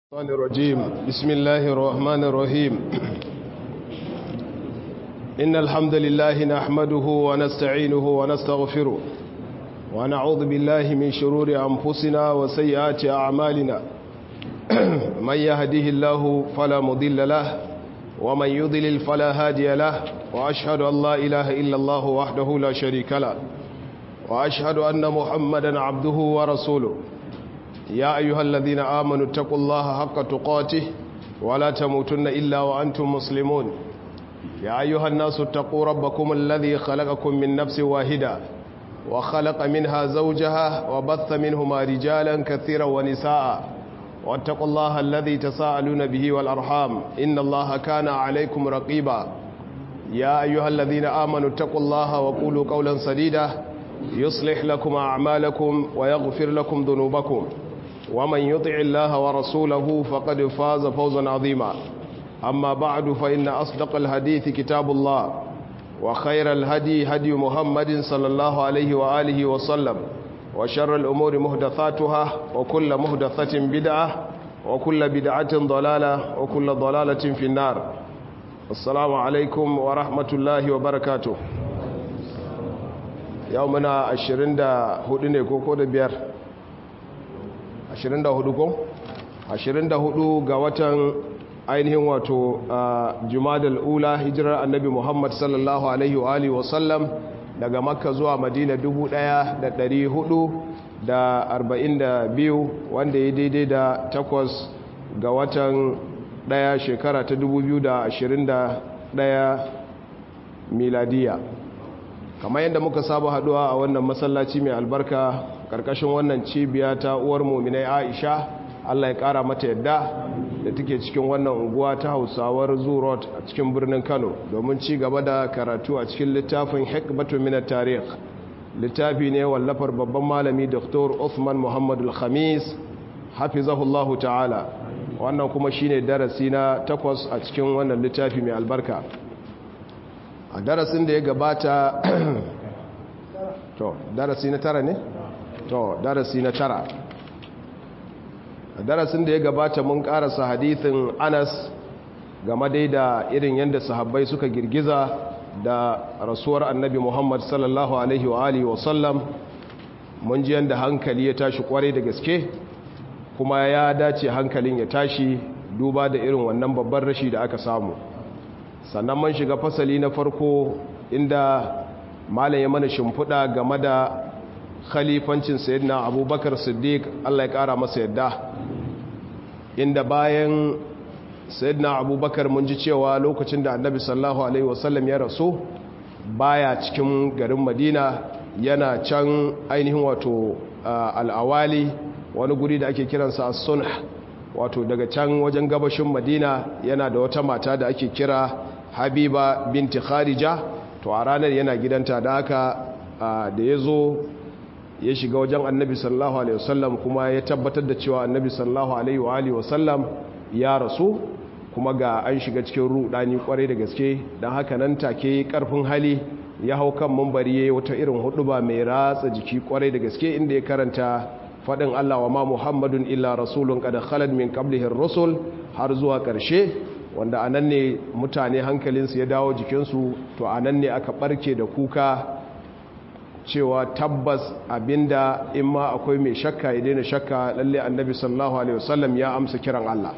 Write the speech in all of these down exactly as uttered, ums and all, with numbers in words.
الشيطان الرجيم. بسم الله الرحمن الرحيم. إن الحمد لله نحمده ونستعينه ونستغفره ونعوذ بالله من شرور أنفسنا وسيئات أعمالنا. من يهده الله فلا مضل له ومن يضلل فلا هادي له، وأشهد أن لا إله إلا الله وحده لا شريك له، وأشهد أن محمدا عبده ورسوله. يا أيها الذين آمنوا اتقوا الله حق تقاته ولا تموتن إلا وأنتم مسلمون. يا أيها الناس اتقوا ربكم الذي خلقكم من نفس واحدة وخلق منها زوجها وبث منهما رجالا كثيرا ونساء، واتقوا الله الذي تساءلون به والأرحام إن الله كان عليكم رقيبا. يا أيها الذين آمنوا اتقوا الله وقولوا قولا سديدا يصلح لكم أعمالكم ويغفر لكم ذنوبكم، ومن يطع الله ورسوله فقد فاز فوزا عظيما. أما بعد، فإن أصدق الحديث كتاب الله، وخير الهدي هدي محمد صلى الله عليه وآله وسلم، وشر الأمور محدثاتها، وكل محدثة بدعة، وكل بدعة ضلالة، وكل ضلالة في النار. السلام عليكم ورحمة الله وبركاته. يومنا عشرين دا هدني كوكو دا بيار ashirin da hudu ko? ashirin da hudu ga watan ainihin wato Jumadal Ula, hijirar annabi Muhammad sallallahu alaihi wa alihi wasallam daga Makka zuwa Madina dubu daya da dari hudu da arba'in da biyu, wanda ya daidai da takwas ga watan daya shekara ta dubu biyu da ashirin da daya miladiya. Kamar yadda muka saba haduwa a wannan masallaci mai albarka karkashin wannan cibiya ta uwar muminai Aisha, Allah ya kara mata yadda, da take cikin wannan unguwa ta Hausawar Zoo Road a cikin birnin Kano, domin ci gaba da karatu a cikin littafin Hikmatun min at-Tarikh. Littafi ne wallafar babban malami Doctor Uthman Muhammad Al-Khamis hafizahullahu ta'ala. Wannan kuma shine darasi na takwas a cikin wannan littafi mai albarka. A darasin da ya gabata to darasi na tara ne? to darasi na tara. A darasin da ya gabata mun karasa hadithin Anas game dai da irin yadda sahabbai suka girgiza da rasuwar annabi Muhammad sallallahu alaihi wa alihi wa sallam. Mun ji yadda hankali ya tashi kwarai da gaske, kuma ya dace hankalin ya tashi duba da irin wannan babban rashi da aka samu. Sannan mun shiga fasali na farko inda malam ya mana shimfiɗa game da khalifancin sayyidina Abubakar Siddiq, Allah ya ƙara masa yadda, inda bayan sayyidina Abubakar mun ji cewa lokacin da annabi sallallahu alaihi wasallam ya rasu baya cikin garin Madina, yana can ainihin wato al'awali, wani guri da ake kiransa as-Sunh, wato daga can wajen gabashin Madina. Yana da wata mata da ake kira Habiba binti Kharija, to a ranar yana gidanta, da haka da ya zo ya shiga wajen annabi sallallahu alaihi wasallam kuma ya tabbatar da cewa annabi sallallahu alaihi wa alihi wasallam ya rasu, kuma ga an shiga cikin rudani kwarai da gaske. don haka nan take karfin hali ya hau kan mambari yayi wata irin huduba mai ratsa jiki kwarai da gaske, inda ya karanta fadin Allah wa ma Muhammadun illa rasulun qad khalad min qablihi ar-rusul har zuwa karshe, wanda anan ne mutane hankalinsu ya dawo jikinsu. to anan ne aka barke da kuka cewa tabbas abinda in ma akwai mai shakka ya daina shakka, lalle annabi sallallahu alaihi wasallam ya amsa kiran Allah.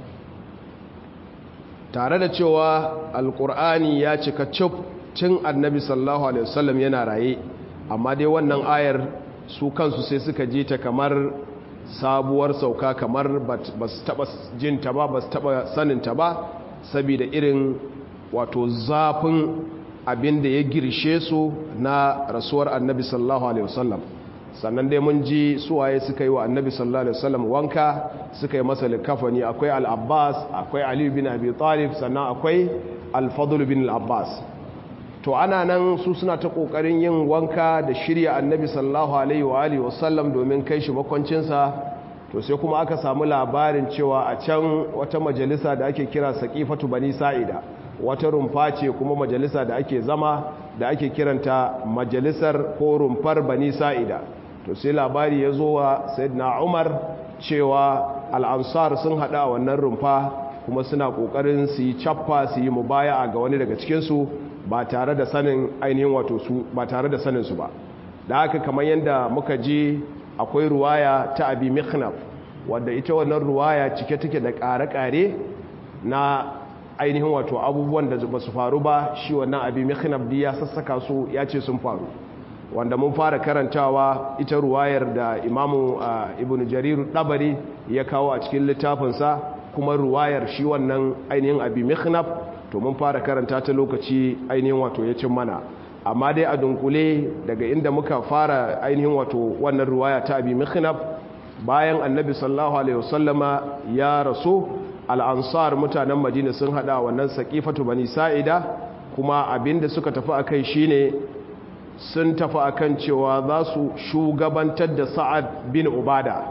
Tare da cewa alkur'ani ya cika cif cin annabi sallallahu alaihi wasallam yana raye, amma dai wannan ayar su kansu sai suka ji ta kamar sabuwar sauka, kamar ba su taba jinta ba, ba su taba saninta ba, saboda irin wato zafin abin da ya girshe su na rasuwar annabi sallallahu alaihi wasallam. Sannan dai mun ji suwaye suka yi wa annabi sallallahu alaihi wasallam wanka, suka yi masa likafani. Akwai al-Abbas, akwai Ali bin Abi Talib, sannan akwai al-Fadl bin al-Abbas. to ana nan su suna ta kokarin yin wanka da shirya annabi sallallahu alaihi wa alihi wasallam domin kai shi makwancinsa. to sai kuma aka samu labarin cewa a can wata majalisa da ake kira Saqifatu Bani Sa'ida, wata rumfa ce kuma majalisa da ake zama da ake kiranta majalisar ko rumfar Bani Sa'ida. to sai labari ya zo wa Sayyidina Umar cewa al'ansar sun haɗa wannan rumfa kuma suna ƙoƙarin su yi cappa su yi mubaya ga wani daga cikinsu ba tare da sanin ainihin wato su ba tare da sanin su ba. Da haka kamar yadda muka ji akwai ruwaya ta abi mikhnaf wadda ita wannan ruwaya cike take da ƙare-ƙare na ainihin wato abubuwan da ba su faru ba. Shi wannan abi mikhnaf ya sassaka su ya ce sun faru, wanda mun fara karantawa ita ruwayar da imamu ibn jarir dabari ya kawo a cikin littafinsa, kuma ruwayar shi wannan ainihin abi mikhnaf to mun fara karanta ta lokaci ainihin wato ya cin mana. Amma dai a dunkule daga inda muka fara ainihin wato wannan ruwaya ta abi mikhnaf, bayan annabi sallallahu alaihi wasallama ya rasu, al'ansar mutanen madina sun hada wannan saqifatu bani sa'ida, kuma abinda suka tafi akai shine sun tafi akan cewa za su shugabantar da sa'ad bin ubada.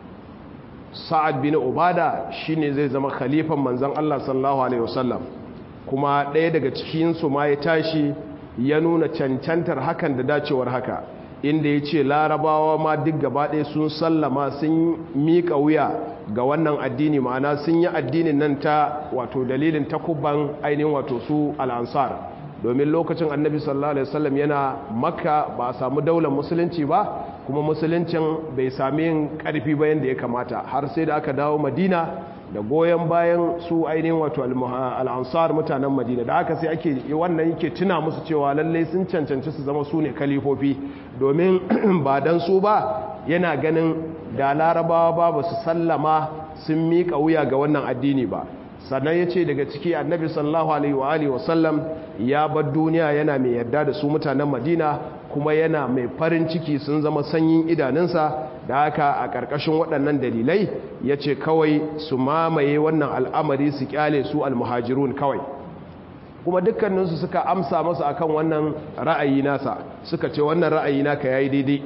Sa'ad bin ubada shine zai zama khalifan manzon Allah sallallahu alaihi wasallam, kuma ɗaya daga cikinsu ma ya tashi ya nuna cancantar hakan da dacewar haka, inda ya ce larabawa ma duk gaba ɗaya sun sallama sun miƙa wuya ga wannan addini, ma'ana sun yi addinin nan ta wato dalilin takubban ainihin wato su al'ansar. Domin lokacin annabi sallallahu alaihi wasallam yana makka ba a samu daular musulunci ba, kuma musuluncin bai sami yin ƙarfi bayan da ya kamata, har sai da aka dawo madina da goyon bayan su ainihin wato al'ansar mutanen madina. Da haka sai ake wannan yake tuna musu cewa lallai sun cancanci su zama su ne kalifofi, domin ba dan su ba yana ganin da larabawa ba ba su sallama sun miƙa wuya ga wannan addini ba. Sannan ya ce daga ciki annabi sallallahu alaihi wa alihi wasallam ya bar duniya yana mai yarda da su mutanen madina, kuma yana mai farin ciki sun zama sanyin idanunsa. Da haka a ƙarƙashin waɗannan dalilai ya ce kawai su mamaye wannan al'amari su kyale su almuhajirun kawai, kuma dukkaninsu suka amsa masa akan wannan ra'ayi nasa, suka ce wannan ra'ayi naka yayi daidai.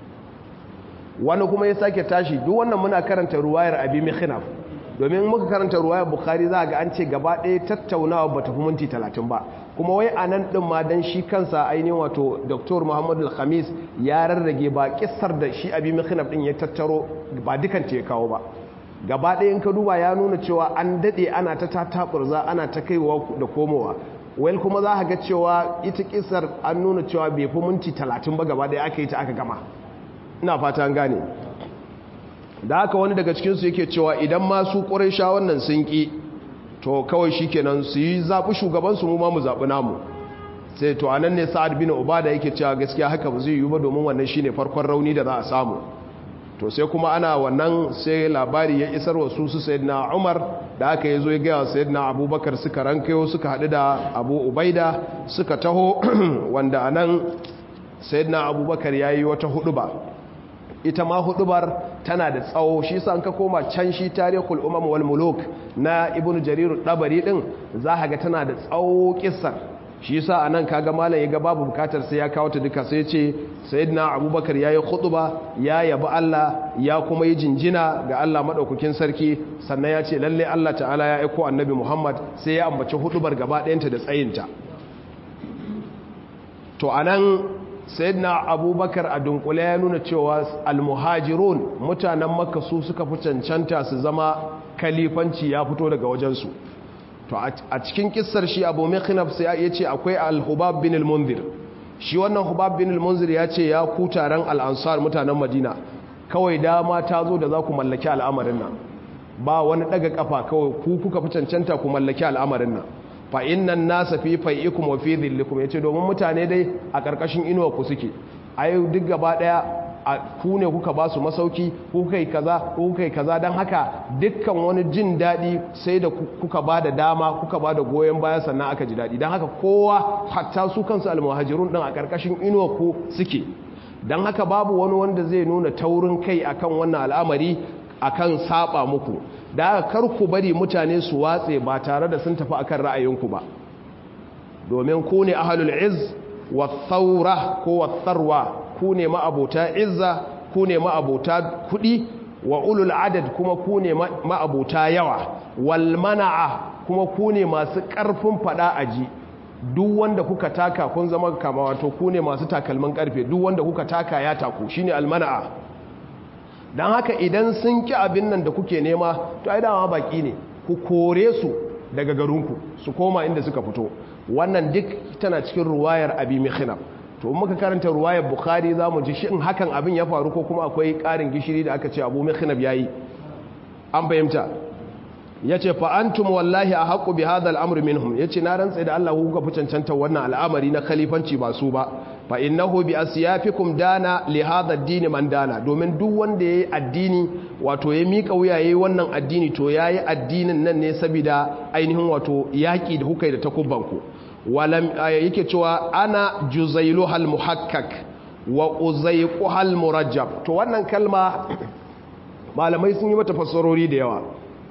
Wani kuma ya sake tashi, duk wannan muna karanta ruwayar abi mikhnaf, domin muka karanta ruwayar bukhari za ga an ce gaba ɗaya tattaunawa ba ta fi minti talatin ba, kuma wai a nan ɗin ma don shi kansa ainihin wato Doktor Muhammadu Al-Khamis ya rarrage ba kissar da shi abi mikhnaf ɗin ya tattaro ba dukan ta ya kawo ba. Gaba ɗaya in ka duba ya nuna cewa an daɗe ana ta tataɓurza ana ta kaiwa da komowa, wai kuma za ga cewa ita kissar an nuna cewa bai fi minti talatin ba gaba ɗaya aka yi ta aka gama. Ina fata an gane. Da haka wani daga cikinsu yake cewa idan masu ƙuraisha wannan sun ƙi, to kawai shi kenan su yi zaɓi shugabansu mu ma mu zaɓi namu. Sai to anan ne sa'ad bin ubada yake cewa gaskiya haka ba zai yi ba, domin wannan shi ne farkon rauni da za a samu. To sai kuma ana wannan sai labari ya isar wa su su sayyidina umar, da aka yi zo ya gaya wa sayyidina abubakar, suka rankayo suka haɗu da abu ubaida suka taho wanda anan sayyidina abubakar ya yi wata huɗuba. Ita ma hudubar tana da tsawo, shi sa ka koma can shi tarihul umam wal muluk na ibnu jarir dabari din za ka ga tana da tsawo kissar. Shi sa anan kaga malam ya ga babu bukatar sai ya kawo ta duka, sai ya ce sayyidina abubakar yayi huduba ya yabi Allah ya kuma yi jinjina ga Allah madaukakin sarki, sannan ya ce lalle Allah ta'ala ya aika annabi Muhammad, sai ya ambaci hudubar gaba ɗayanta da tsayinta. To anan sayyidina abubakar a dunkule ya nuna cewa almuhajirun mutanen makka su suka fi cancanta su zama kalifanci ya fito daga wajensu. To a cikin kissar shi abu mikhnaf sai ya ce akwai al-hubab bin al-munzir. Shi wannan hubab bin al-munzir ya ce ya ku taron al-ansar mutanen madina, kawai dama ta zo da za ku mallaki al'amarin nan, ba wani daga kafa, kawai ku kuka fi cancanta ku mallaki al'amarin nan. Fa innan nasa fi fai'ikum wa fi dhillikum, yace domin mutane dai a karkashin inuwa ku suke, ayu duk gaba daya ku ne kuka ba su masauki, ku kai kaza ku kai kaza, dan haka dukkan wani jin dadi sai da kuka ba da dama kuka ba da goyen baya sannan aka ji dadi. Dan haka kowa hatta su kansu almuhajirun din a karkashin inuwa ku suke, dan haka babu wani wanda zai nuna taurin kai akan wannan al'amari akan saba muku. Da kar ku bari mutane su watse ba tare da sun tafi akan ra'ayinku ba, domin ku ne ahlul izz wa thawra ko wa tharwa, ku ne ma'abota izza, ku ne ma'abota kudi, wa ulul adad kuma ku ne ma'abota yawa, wal mana'a kuma ku ne masu karfin fada aji. Duk wanda kuka taka kun zama kama, wato ku ne masu takalmin karfe, duk wanda kuka taka ya taku, shine al mana'a. dan haka idan sun ki abin nan da kuke nema to ai dama baki ne ku kore su daga garinku su koma inda suka fito wannan duk tana cikin ruwayar Abi Mikhnaf to muka karanta ruwayar Bukhari zamu ji shin hakan abin ya faru ko kuma akwai ƙarin gishiri da aka ce Abu Mikhnaf yayi an fahimta yace fa antum wallahi ahqqu bi hadha al-amr minhum yace na rantsa da Allah ku ka fi cancanta wannan al'amari na khalifanci ba su ba fa innahu bi asyafikum dana li hadha ad-din man dana domin duk wanda yayi addini wato ya mika wuya yayi wannan addini to yayi addinin nan ne saboda ainihin wato yaki da hukai da takubbanku walam yake cewa ana juzailuhal muhakkak wa uzaiquhal murajjab to wannan kalma malamai sun yi mata fassarori da yawa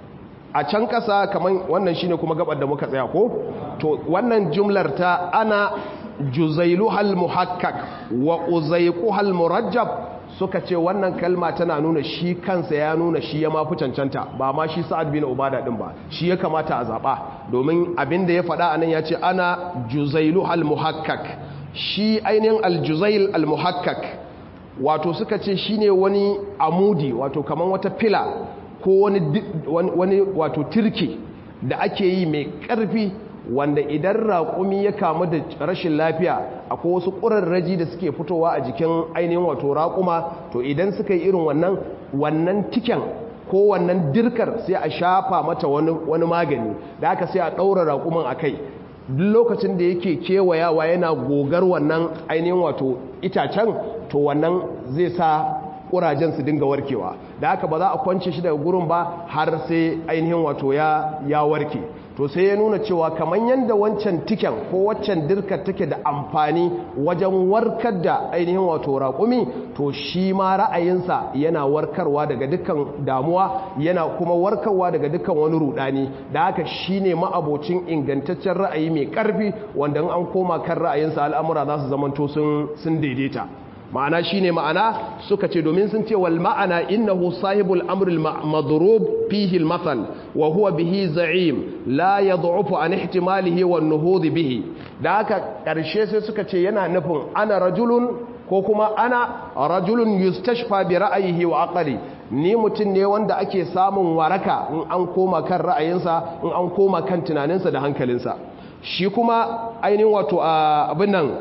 a can kasa kaman wannan shine kuma gabar da muka tsaya ko to wannan jumlar ta ana juzailuhal muhakkak wa uzaiquhal murajjab suka ce wannan kalma tana nuna shi kansa ya nuna shi ya mafi cancanta ba ma shi Sa'ad bin Ubada din ba shi ya kamata a zaba domin abin da ya faɗa anan ya ce ana juzailuhal muhakkak shi ainihin aljuzail almuhakkak wato suka ce shine wani amudi wato kaman wata fila ko wani wani wato turki da ake yi mai ƙarfi wanda idan raƙumi ya kamu da rashin lafiya akwai wasu ƙurarraji da suke fitowa a jikin ainihin wato raƙuma to idan suka yi irin wannan wannan tiken ko wannan dirkar sai a shafa mata wani, wani magani da aka sai a ɗaura raƙumin a kai duk lokacin da yake kewayawa yana gogar wannan ainihin wato itacen to wannan zai sa ƙurajen su dinga warkewa da haka ba za a kwance shi daga gurin ba har sai ainihin wato ya, ya warke to sai ya nuna cewa kamar yadda wancan tiken ko waccan dirkar take da amfani wajen warkar da ainihin wato raƙumi to shi ma ra'ayinsa yana warkarwa daga dukkan damuwa yana kuma warkarwa daga dukkan wani rudani da haka shi ne ma'abocin ingantaccen ra'ayi mai ƙarfi wanda an koma kan ra'ayinsa al'amura za su zamanto sun daidaita ma'ana shine ma'ana suka ce domin sun ce wal ma'ana innahu sahibul amri madrub fihi al mathal wa huwa bihi za'im la yad'ufu an ihtimalihi wan nuhud bihi da haka karshe sai suka ce yana nufin ana rajulun ko kuma ana rajulun yustashfa bi ra'yihi wa aqli ni mutun ne wanda ake samun waraka in an koma kan ra'ayinsa in an koma kan tunaninsa da hankalinsa shi kuma ainihin wato abin nan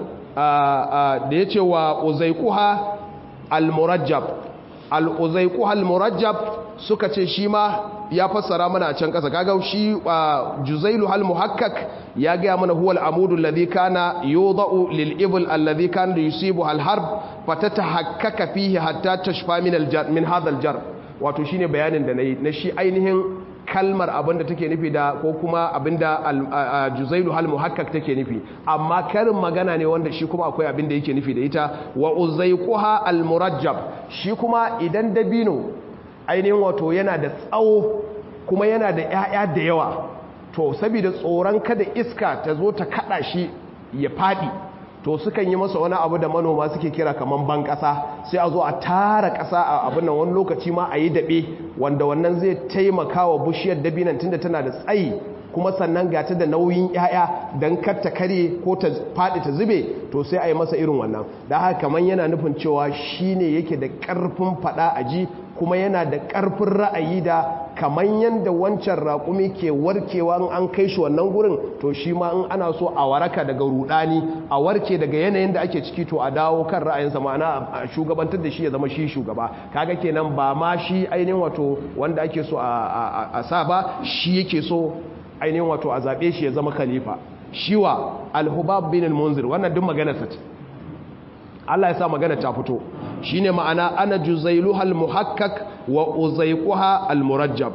da ya ce wa uzaikuha al-murajjab al-uzaikuha al-murajjab suka ce shi ma ya fassara mana a can kasa kaga shi juzailu al-muhakkak ya ga mana huwa al-amudu alladhi kana yudau lil-ibl alladhi kana yusibu al-harb fatatahakkaka fihi hatta tashfa min al-jar min hadha al-jar wato shine bayanin da nayi na shi ainihin kalmar abinda take nufi da ko kuma abinda juzailu hal muhakkak take nufi amma karin magana ne wanda shi kuma akwai abinda yake nufi da ita wa uzaiquha al murajjab shi kuma idan dabino ainihin wato yana da tsawo kuma yana da ƴaƴa da yawa to saboda tsoron kada iska ta zo ta kada shi ya fadi to sukan yi masa wani abu da manoma suke kira kaman ban ƙasa sai a zo a tara ƙasa a abin nan wani lokaci ma a yi daɓe wanda wannan zai taimaka wa bushiyar dabinan tunda tana da tsayi kuma sannan gata da nauyin 'ya'ya don kar ta kare ko ta faɗi ta zube to sai a yi masa irin wannan da haka kaman yana nufin cewa shi ne yake da ƙarfin faɗa a ji kuma yana da ƙarfin ra'ayi da kamar yadda wancan raƙumi ke warkewa in an kai shi wannan gurin to shi ma in ana so a waraka daga rudani a warke daga yanayin da ake ciki to a dawo kan ra'ayinsa ma'ana a shugabantar da shi ya zama shi shugaba kaga kenan ba ma shi ainihin wato wanda ake so a sa ba shi yake so ainihin wato a zaɓe shi ya zama khalifa shiwa al-hubab bin al-munzir wannan duk magana ta Allah ya sa magana ta fito shine ma'ana ana juzailuha al-muhakkak wa uzaiquha al-murajjab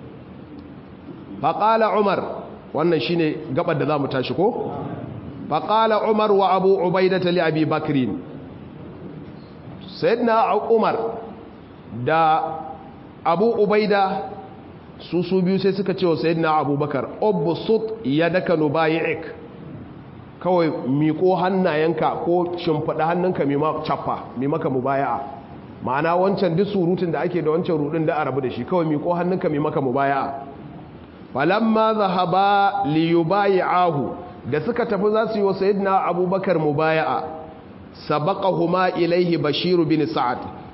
faqala umar wannan shine gabar da zamu tashi ko faqala umar wa abu ubaidah li abi bakrin sayyidina umar da abu ubaida su su biyu sai suka ce wa sayyidina abubakar ubsut yadaka nubayi'ik kawai miƙo hannayenka ko shimfiɗa hannunka mai maka mubaya'a ma'ana wancan duk surutun da ake da wancan rudin da arabu da shi kawai miƙo hannunka mai maka mubaya'a falamma zahaba li yubayi'ahu da suka tafi za su yi wa sayyidina abubakar mubaya'a sabaqahuma ilaihi bashir bin sa'ad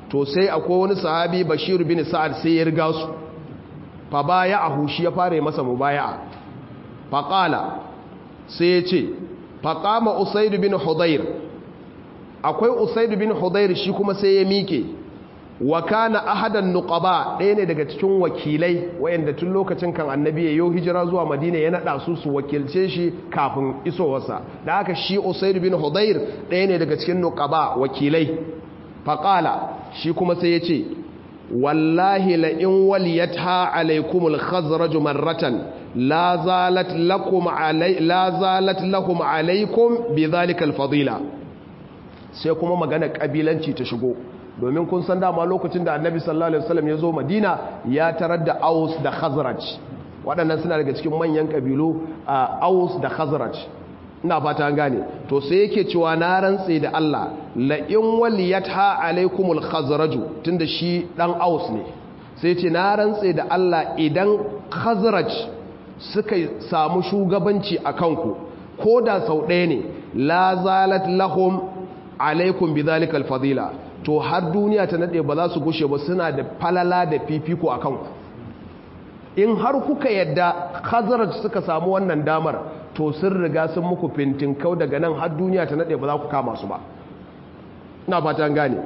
to sai akwai wani sahabi Bashir bin Sa'ad sai ya riga su fa baya'ahu shi ya fara masa mubaya'a fa qala sai ya ce fa qama Usayd bin Hudayr akwai Usayd bin Hudayr shi kuma sai ya mike wa kana ahadan nuqaba ɗaya ne daga cikin wakilai wayanda tun lokacin kan annabi ya yo hijira zuwa Madina ya nada su su wakilce shi kafin isowarsa da haka shi Usayd bin Hudayr ɗaya ne daga cikin nuqaba wakilai faqala shi kuma sai ya ce wallahi la in waliyatha alaykumul khazraj marratan la zalat lakum alay la zalat lahum alaykum bidhalika alfadila sai kuma magana kabilanci ta shigo domin kun san dama lokacin da annabi sallallahu alaihi wasallam ya zo Madina ya tarar da Aus da Khazraj waɗannan suna daga cikin manyan kabilu Aus da Khazraj ina fata an gane to sai yake cewa na rantse da Allah la in waliyatha alaikumul Khazraj tunda shi dan Aus ne sai ce na rantse da Allah idan Khazraj suka samu shugabanci akan ku koda sau ɗaya ne la zalat lahum alaikum bidhalikal fadila to har duniya ta nade ba za su gushe ba suna da falala da fifiko a kanku in har kuka yadda Khazraj suka samu wannan damar to sun riga sun muku fintin kau daga nan har duniya ta nade ba za ku kama su ba ina fatan gane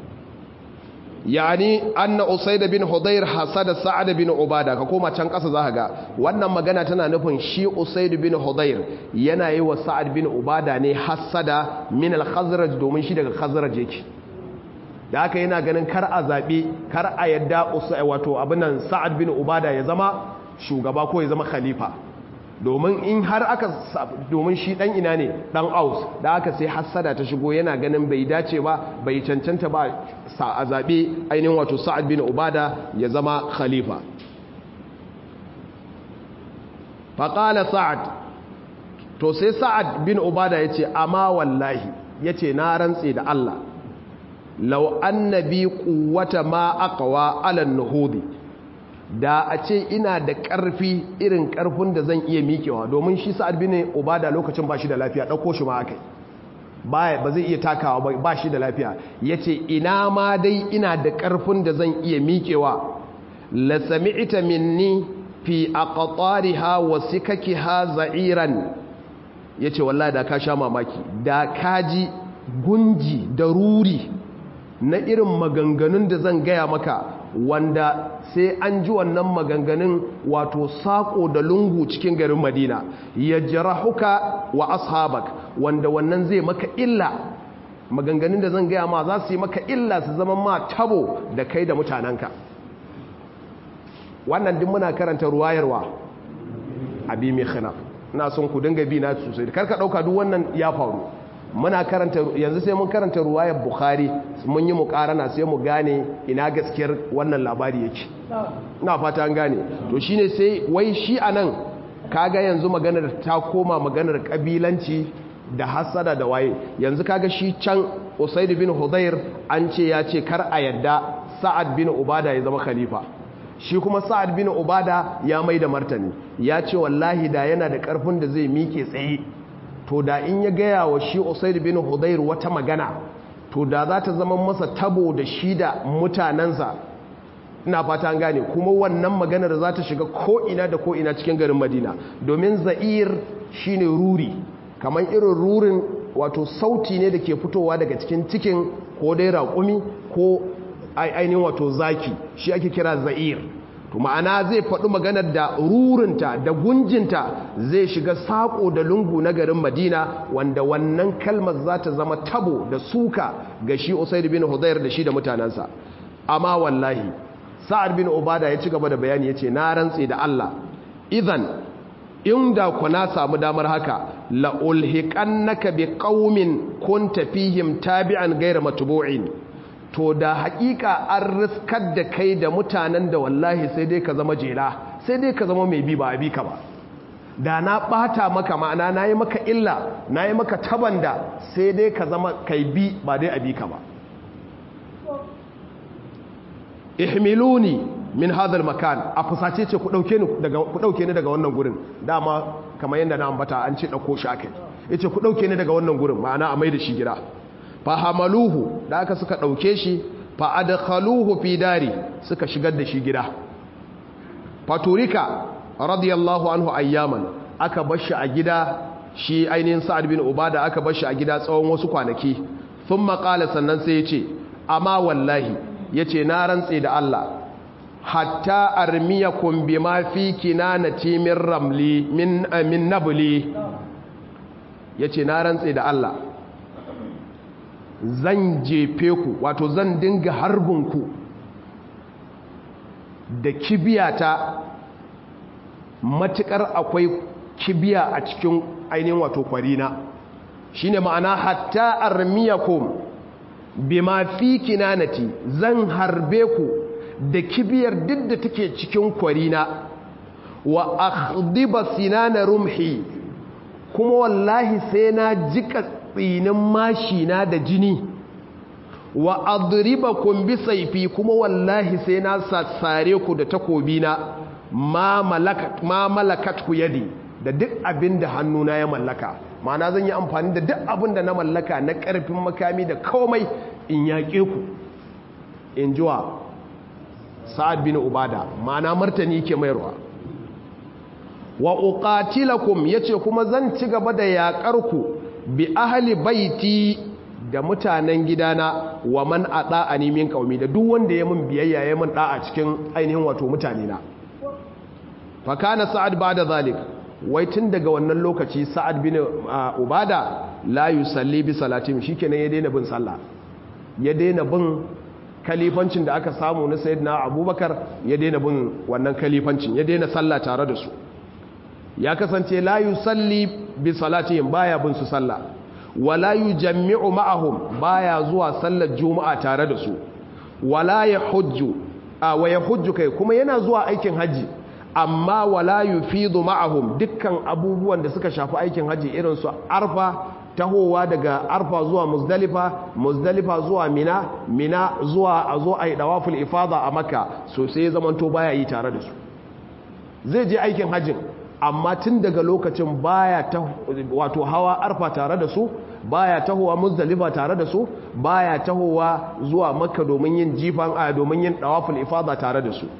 yani anna Usayd bin Hudayr hasada Sa'ad bin Ubada ka koma can kasa zaka ga wannan magana tana nufin shi Usayd bin Hudayr yana yi wa Sa'ad bin Ubada ne hasada min al-Khazraj domin shi daga Khazraj yake da haka yana ganin kar a zaɓi kar a yadda wato abinan Sa'ad bin Ubada ya zama shugaba ko ya zama khalifa domin in har aka domin shi dan ina ne dan Aus da haka sai hassada ta shigo yana ganin bai dace ba bai cancanta ba a zaɓi ainihin wato Sa'ad bin Ubada ya zama khalifa faƙala Sa'ad to sai Sa'ad bin Ubada ya ce amma wallahi ya ce na rantse da Allah lau annabi quwwata ma aqwa ala nuhudi da a ce ina da ƙarfi irin ƙarfin da zan iya miƙewa domin shi Sa'ad bin Ubada lokacin ba shi da lafiya ɗauko shi ma akai ba ba zai iya takawa ba shi da lafiya yace ina ma dai ina da ƙarfin da zan iya miƙewa la sami'ta minni fi aqtariha wa sikakiha za'iran yace wallahi da ka sha mamaki da kaji gunji da ruri na irin maganganun da zan gaya maka wanda sai an ji wannan maganganun wato sako da lungu cikin garin Madina ya jarahuka wa ashabak wanda wannan zai maka illa maganganun da zan gaya ma za su yi maka illa su zama ma tabo da kai da mutanenka wannan din muna karanta ruwayarwa abi mai khilaf ina son ku dinga bi na sosai karka dauka duk wannan ya faru muna karanta yanzu sai mun karanta ruwayar Bukhari mun yi mukarana sai mu gane ina gaskiyar wannan labari yake ina fata an gane to shine sai wai shi anan kaga yanzu maganar ta koma maganar kabilanci da hasada da waye yanzu kaga shi can Usayd bin Hudayr an ce ya ce kar a yadda Sa'ad bin Ubada ya zama khalifa shi kuma Sa'ad bin Ubada ya mai da martani ya ce wallahi da yana da karfin da zai mike tsaye to da in ya gaya wa shi Usayd bin Hudayr wata magana to da za ta zama masa tabo da shi da mutanensa ina fata an gane kuma wannan maganar za ta shiga ko'ina da ko'ina cikin garin Madina domin za'ir shine ruri kamar irin rurin wato sauti ne da ke fitowa daga cikin cikin ko dai raƙumi ko ainihin wato zaki shi ake kira za'ir to ma'ana zai faɗi maganar da rurinta da gunjinta zai shiga saƙo da lungu na garin Madina wanda wannan kalmar za ta zama tabo da suka ga shi Usayd bin Hudayr da shi da mutanensa amma wallahi Sa'ad bin Ubada ya ci gaba da bayani yace na rantse da Allah idan inda ku na samu damar haka la ulhiqannaka bi qaumin kunta fihim tabi'an ghayra matbu'in to da hakika an riskar da kai da mutanen da wallahi sai dai ka zama jela sai dai ka zama mai bi ba abi ka ba da na bata maka ma'ana nayi maka illa nayi maka taban da sai dai ka zama kai bi ba dai abi ka ba ihmiluni min hadha makan a fusace ce ku dauke ni daga ku dauke ni daga wannan gurin dama kamar yanda na ambata an ce dauko shi akai yace ku dauke ni daga wannan gurin ma'ana a mai da shi gida fahamaluhu da aka suka ɗauke shi fa adkhaluhu fi dari suka shigar da shi gida faturika radiyallahu anhu ayyaman aka bar shi a gida shi ainihin Sa'ad bin Ubada aka bar shi a gida tsawon wasu kwanaki thumma qala sannan sai yace amma wallahi yace na rantse da Allah hatta armiyakum bima fi kinanati min ramli min min nabli yace na rantse da Allah zan jefe ku wato zan dinga harbin ku da kibiyata matukar akwai kibiya a cikin ainihin wato kwarina shine ma'ana hatta armiyakum bima fi kinanati zan harbe ku da kibiyar duk da take cikin kwarina wa akhdiba sinana rumhi kuma wallahi sai na jika tsinin mashi na da jini wa adribakum bi sayfi kuma wallahi sai na sassare ku da takobina ma malakat ma malakat ku yadi da duk abin da hannuna ya mallaka ma'ana zan yi amfani da duk abin da na mallaka na karfin makami da komai in yaƙe ku in jiwa Sa'ad bin Ubada ma'ana martani ke mayarwa wa uqatilakum yace kuma zan ci gaba da yaƙar ku bi ahli baiti da mutanen gidana wa man ata'ani min qaumi da duk wanda ya mun biyayya ya mun da'a cikin ainihin wato mutane na fa kana Sa'ad ba'da zalik wai tun daga wannan lokaci Sa'ad bin Ubada la yusalli bi salatin shikenan ya daina bin sallah ya daina bin kalifancin da aka samu na sayyidina Abubakar ya daina bin wannan kalifancin ya daina sallah tare da su ya kasance la yusalli bi salatihim baya bin su sallah wala yujammi'u ma'ahum baya zuwa sallar juma'a tare da su wala yahujju a wa yahujju kai kuma yana zuwa aikin haji amma wala yufidu ma'ahum dukkan abubuwan da suka shafi aikin haji irin su arfa tahowa daga arfa zuwa muzdalifa muzdalifa zuwa mina mina zuwa a zo a yi dawaful ifada a makka so sai zamanto baya yi tare da su zai je aikin hajjin amma tun daga lokacin baya ta wato hawa arfa tare da su baya tahowa muzdalifa tare da su baya tahowa zuwa makka domin yin jifan a domin yin dawaful ifada tare da su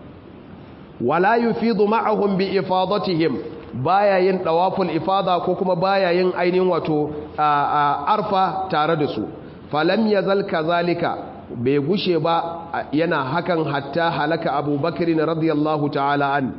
wala yufidu ma'ahum bi ifadatihim baya yin dawaful ifada ko kuma baya yin ainihin wato arfa tare da su falam yazal kazalika bai gushe ba yana hakan hatta halaka abubakar radiyallahu ta'ala an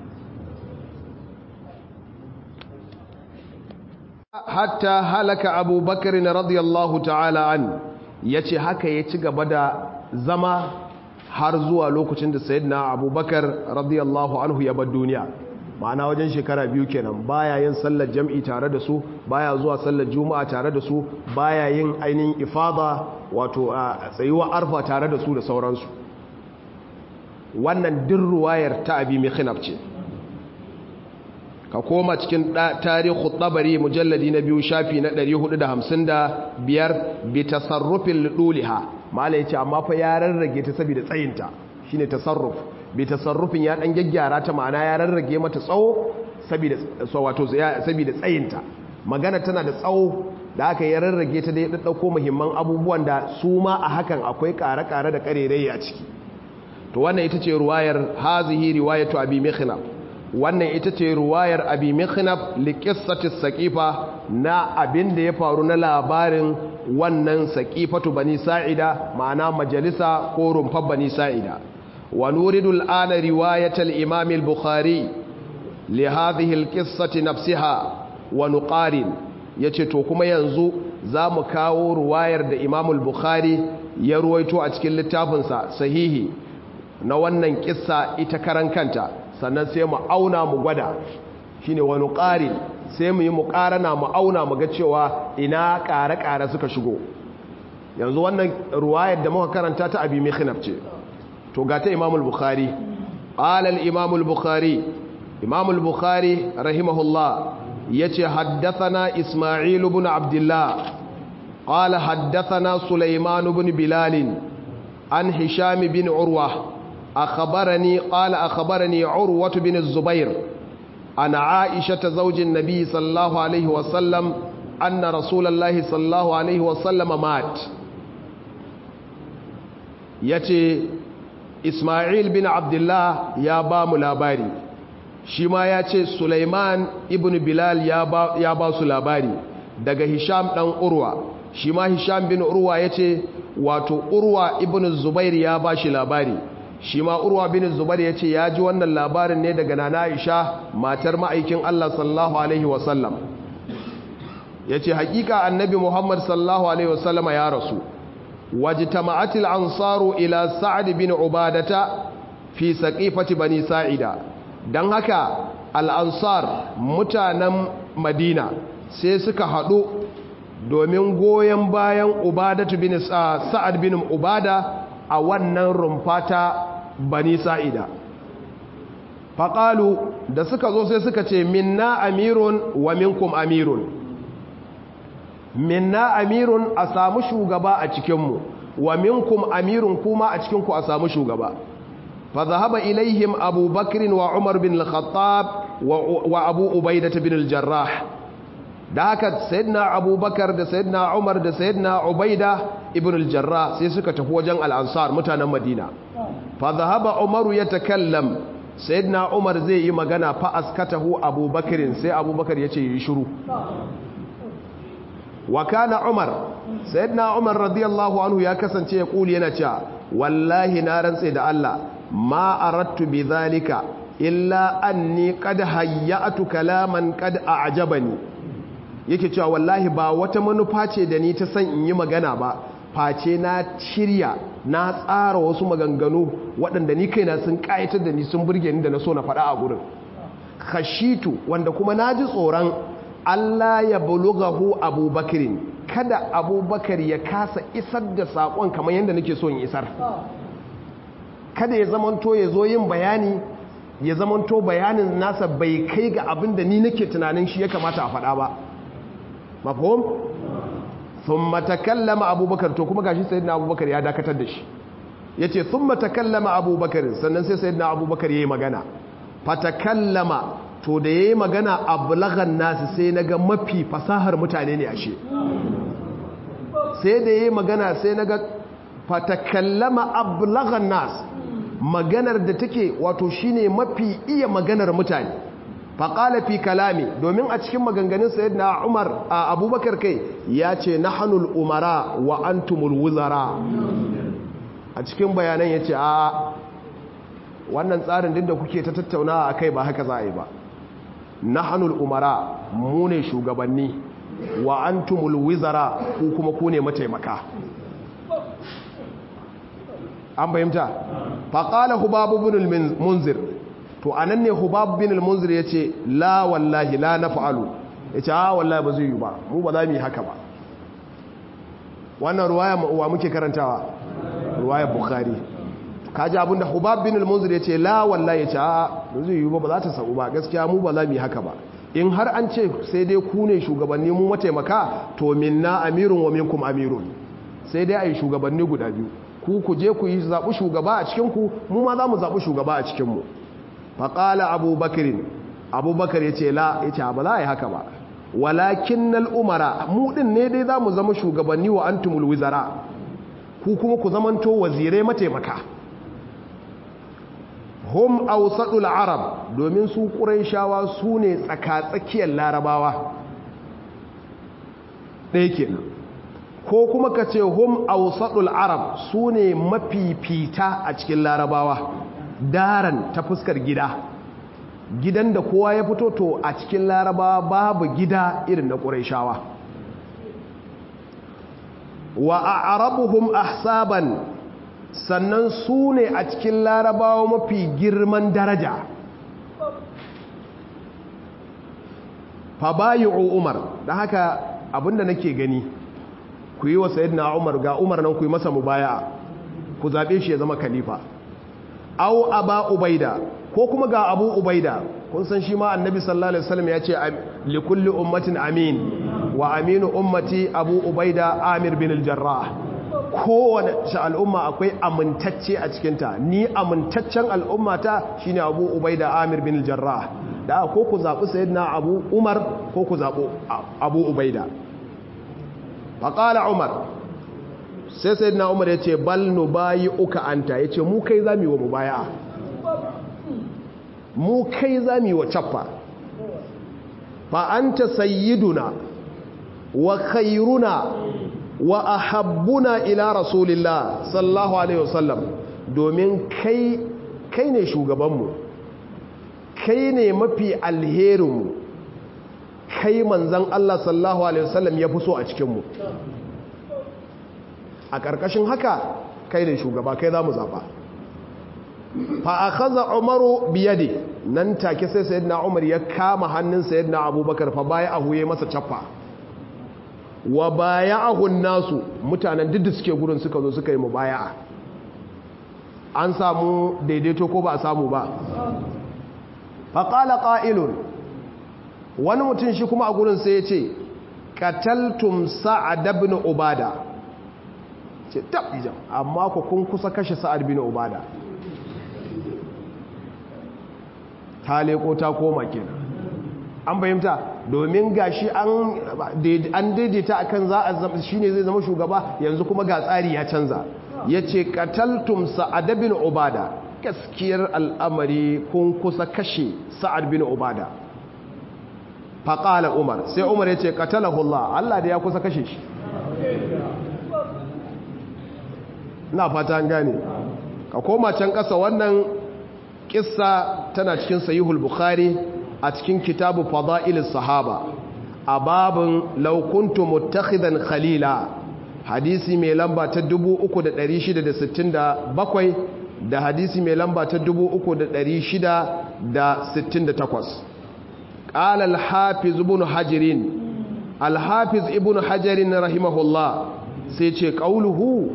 hatta halaka abubakar radiyallahu ta'ala an yace haka ya ci gaba da zama har zuwa lokacin da sayyidina abubakar radiyallahu anhu ya bar duniya ma'ana wajen shekara biyu kenan baya yin sallar jam'i tare da su baya zuwa sallar juma'a tare da su baya yin ainihin ifada wato a tsayuwa arfa tare da su da sauransu wannan din ruwayar ta abi mikhnaf ce ka koma cikin tarihu tabari mujalladi na biyu shafi na ɗari hudu da hamsin da biyar bi tasarrufin luliha mala yace amma fa ya rarrage ta saboda tsayinta shine tasarruf bi tasarrufin ya dan gaggyara ta ma'ana ya rarrage mata tsawo saboda wato saboda tsayinta magana tana da tsawo da aka ya rarrage ta da ya dauko muhimman abubuwan da su ma a hakan akwai ƙare-ƙare da ƙarerai a ciki to wannan ita ce ruwayar hazihi riwayatu abi mikhnaf wannan ita ce ruwayar abi mikhnaf li qissati saqifa na abin da ya faru na labarin wannan saqifatu bani sa'ida ma'ana majalisa ko rumfar bani sa'ida wa nuridu al'ana riwayat al-imam al-bukhari li hadhihi al-qissati nafsiha wa nuqarin yace to kuma yanzu zamu kawo ruwayar da imam al-bukhari ya ruwaito a cikin littafinsa sahihi na wannan kissa ita karan kanta sannan sai mu auna mu gwada shine wani ƙari sai mu yi mu ƙarana mu auna mu ga cewa ina ƙare-ƙare suka shigo yanzu wannan ruwayar da muka karanta ta abi mikhnaf ce to ga ta imamul bukhari qala al imamul bukhari imamul bukhari rahimahullah yace haddathana isma'il ibn abdullah qala haddathana sulaiman ibn bilal an hisham bin urwa أخبرني قال أخبرني عروة بن الزبير عن عائشة زوج النبي صلى الله عليه وسلم أن رسول الله صلى الله عليه وسلم مات yace Ismail bin Abdullah ya ba mu labari shi ma yace Sulaiman ibn Bilal ya ba ya ba su labari daga Hisham dan Urwa shi ma Hisham bin Urwa yace wato Urwa ibn Zubair ya ba shi labari shi ma Urwa bin Zubair yace ya ji wannan labarin ne daga Nana Aisha matar ma'aikin Allah sallallahu alaihi wasallam yace hakika annabi Muhammad sallallahu alaihi wasallam ya rasu wajtama'atil ansaru ila Sa'd bin Ubadata fi saqifati bani Sa'ida dan haka al-ansar mutanen Madina sai suka hadu domin goyen bayan Ubadatu bin Sa'ad bin Ubada a wannan rumfata bani Sa'ida faqalu da suka zo sai suka ce minna amirun wa minkum amirun minna amirun a samu shugaba a cikinmu wa minkum amirun kuma a cikinku a samu shugaba fa zahaba ilaihim Abu Bakr wa Umar bin al-Khattab wa Abu Ubaidah bin al-Jarrah da haka sayyidina Abu Bakar da sayyidina Umar da sayyidina Ubaidah ibn al-Jarrah sai suka tafi wajen al-Ansar mutanen Madina fa zahaba Umar yatakallam sayyidina Umar zai yi magana fa askatahu Abu Bakr sai Abu Bakar yace yi shiru wa kana Umar sayyidina Umar radiyallahu anhu ya kasance ya kuli yana cewa wallahi na rantse da Allah ma aradtu bidhalika illa anni qad hayyatu kalaman qad a'jabani yake cewa wallahi ba wata manufa ce da ni ta san in yi magana ba face na shirya na tsara wasu maganganu waɗanda ni kaina sun ƙayatar da ni sun burge ni da na so na faɗa a gurin khashitu wanda kuma naji tsoron Allah ya bulughahu Abubakar kada Abubakar ya kasa isar da sakon kamar yadda nake so in isar kada ya zamanto ya zo yin bayani ya zamanto bayanin nasa bai kai ga abin da ni nake tunanin shi ya kamata a faɗa ba mafhum thumma takallama Abubakar to kuma gashi sayyidina Abubakar ya dakatar da shi yace thumma takallama Abubakar sannan sai sayyidina Abubakar yayi magana fatakallama to da yayi magana ablaghan nasu sai naga mafi fasahar mutane ne ashe sai da yayi magana sai naga fatakallama ablaghan nas maganar da take wato shine mafi iya maganar mutane faqala fi kalami domin a cikin maganganun sayyidina Umar a Abubakar kai yace nahnul umara wa antumul wuzara a cikin bayanan yace a wannan tsarin duk da kuke ta tattaunawa akai ba haka za a yi ba nahnul umara mu ne shugabanni wa antumul wizara ku kuma ku ne mataimaka an bayyanta faqala hubab ibn al-munzir to anan ne hubab ibn al-munzir yace la wallahi la naf'alu yace a wallahi ba zai yi ba mu ba za mu yi haka ba wannan ruwaya wa muke karantawa ruwaya bukhari kaji abinda hubab bin al-munzir yace la wallahi yace a zai yi ba za ta sabu ba gaskiya mu ba za mu yi haka ba in har an ce sai dai ku ne shugabanni mu mataimaka to minna amirun wa minkum amirun sai dai ayi shugabanni guda biyu ku ku je ku yi zabu shugaba a cikin ku mu ma za mu zabu shugaba a cikin mu fa qala abubakar abubakar yace la yace ba za a yi haka ba walakinnal umara mu din ne dai za mu zama shugabanni wa antumul wizara ku kuma ku zamanto wazirai mataimaka hum awsadul arab domin su quraishawa su ne tsakatsakiyar larabawa ɗaya kenan ko kuma ka ce hum awsadul arab su ne mafifita a cikin larabawa daran ta fuskar gida gidan da kowa ya fito to a cikin larabawa babu gida irin na quraishawa wa a'rabuhum ahsaban sannan su ne a cikin larabawa mafi girman daraja fa bayi'u umar da haka abinda nake gani ku yi wa sayyidina umar ga umar nan ku yi masa mubaya'a ku zabe shi ya zama khalifa aw aba ubaida ko kuma ga abu ubaida kun san shi ma annabi sallallahu alaihi wasallam ya ce li kulli ummatin amin wa aminu ummati abu ubaida amir bin al-jarrah kowane al'umma akwai amintacce a cikinta ni amintaccen al'ummata shine abu ubaida amir bin al-jarrah da ko ku zaɓi sayyidina abu umar ko ku zaɓi abu ubaida faƙala umar sai sayyidina Umar yace bal nubayi'uka anta yace mu kai zamu yi wa mubaya'a mu kai zamu yi wa chaffa fa anta sayyiduna wa khairuna wa ahabbuna ila rasulillah sallallahu alaihi wasallam domin kai kai ne shugabanmu kai ne mafi alherinmu kai manzan Allah sallallahu alaihi wasallam ya fi so a cikinmu a ƙarƙashin haka kai ne shugaba kai za mu zaɓa fa akhadha umaru biyadi nan take sai sayyidina umar ya kama hannun sayyidina abubakar fa baya a huye masa caffa wa baya'ahu nasu mutanen duk da suke gurin suka zo suka yi mubaya'a an samu daidaito ko ba a samu ba fa qala qa'ilun wani mutum shi kuma a gurin sai ya ce qataltum sa'ad ibn ubada ce tabbijan amma ku kun kusa kashe sa'ad ibn ubada ta leko ta koma kenan an fahimta domin gashi an daidaita akan za a shine zai zama shugaba yanzu kuma ga tsari ya canza yace qataltum sa'ad bin ubada gaskiyar al'amari kun kusa kashe sa'ad bin ubada faqala umar sai umar yace qatalahu Allah Allah da ya kusa kashe shi na fata an gane ka koma can kasa wannan kissa tana cikin sahihul bukhari a cikin kitabu fada'ilis sahaba a babin law kuntu muttakhidan khalila hadisi mai lamba ta dubu uku da ɗari shida da sittin da bakwai da hadisi mai lamba ta dubu uku da ɗari shida da sittin da takwas qala al-hafiz ibn hajarin al-hafiz ibn hajarin rahimahullah sai ce qauluhu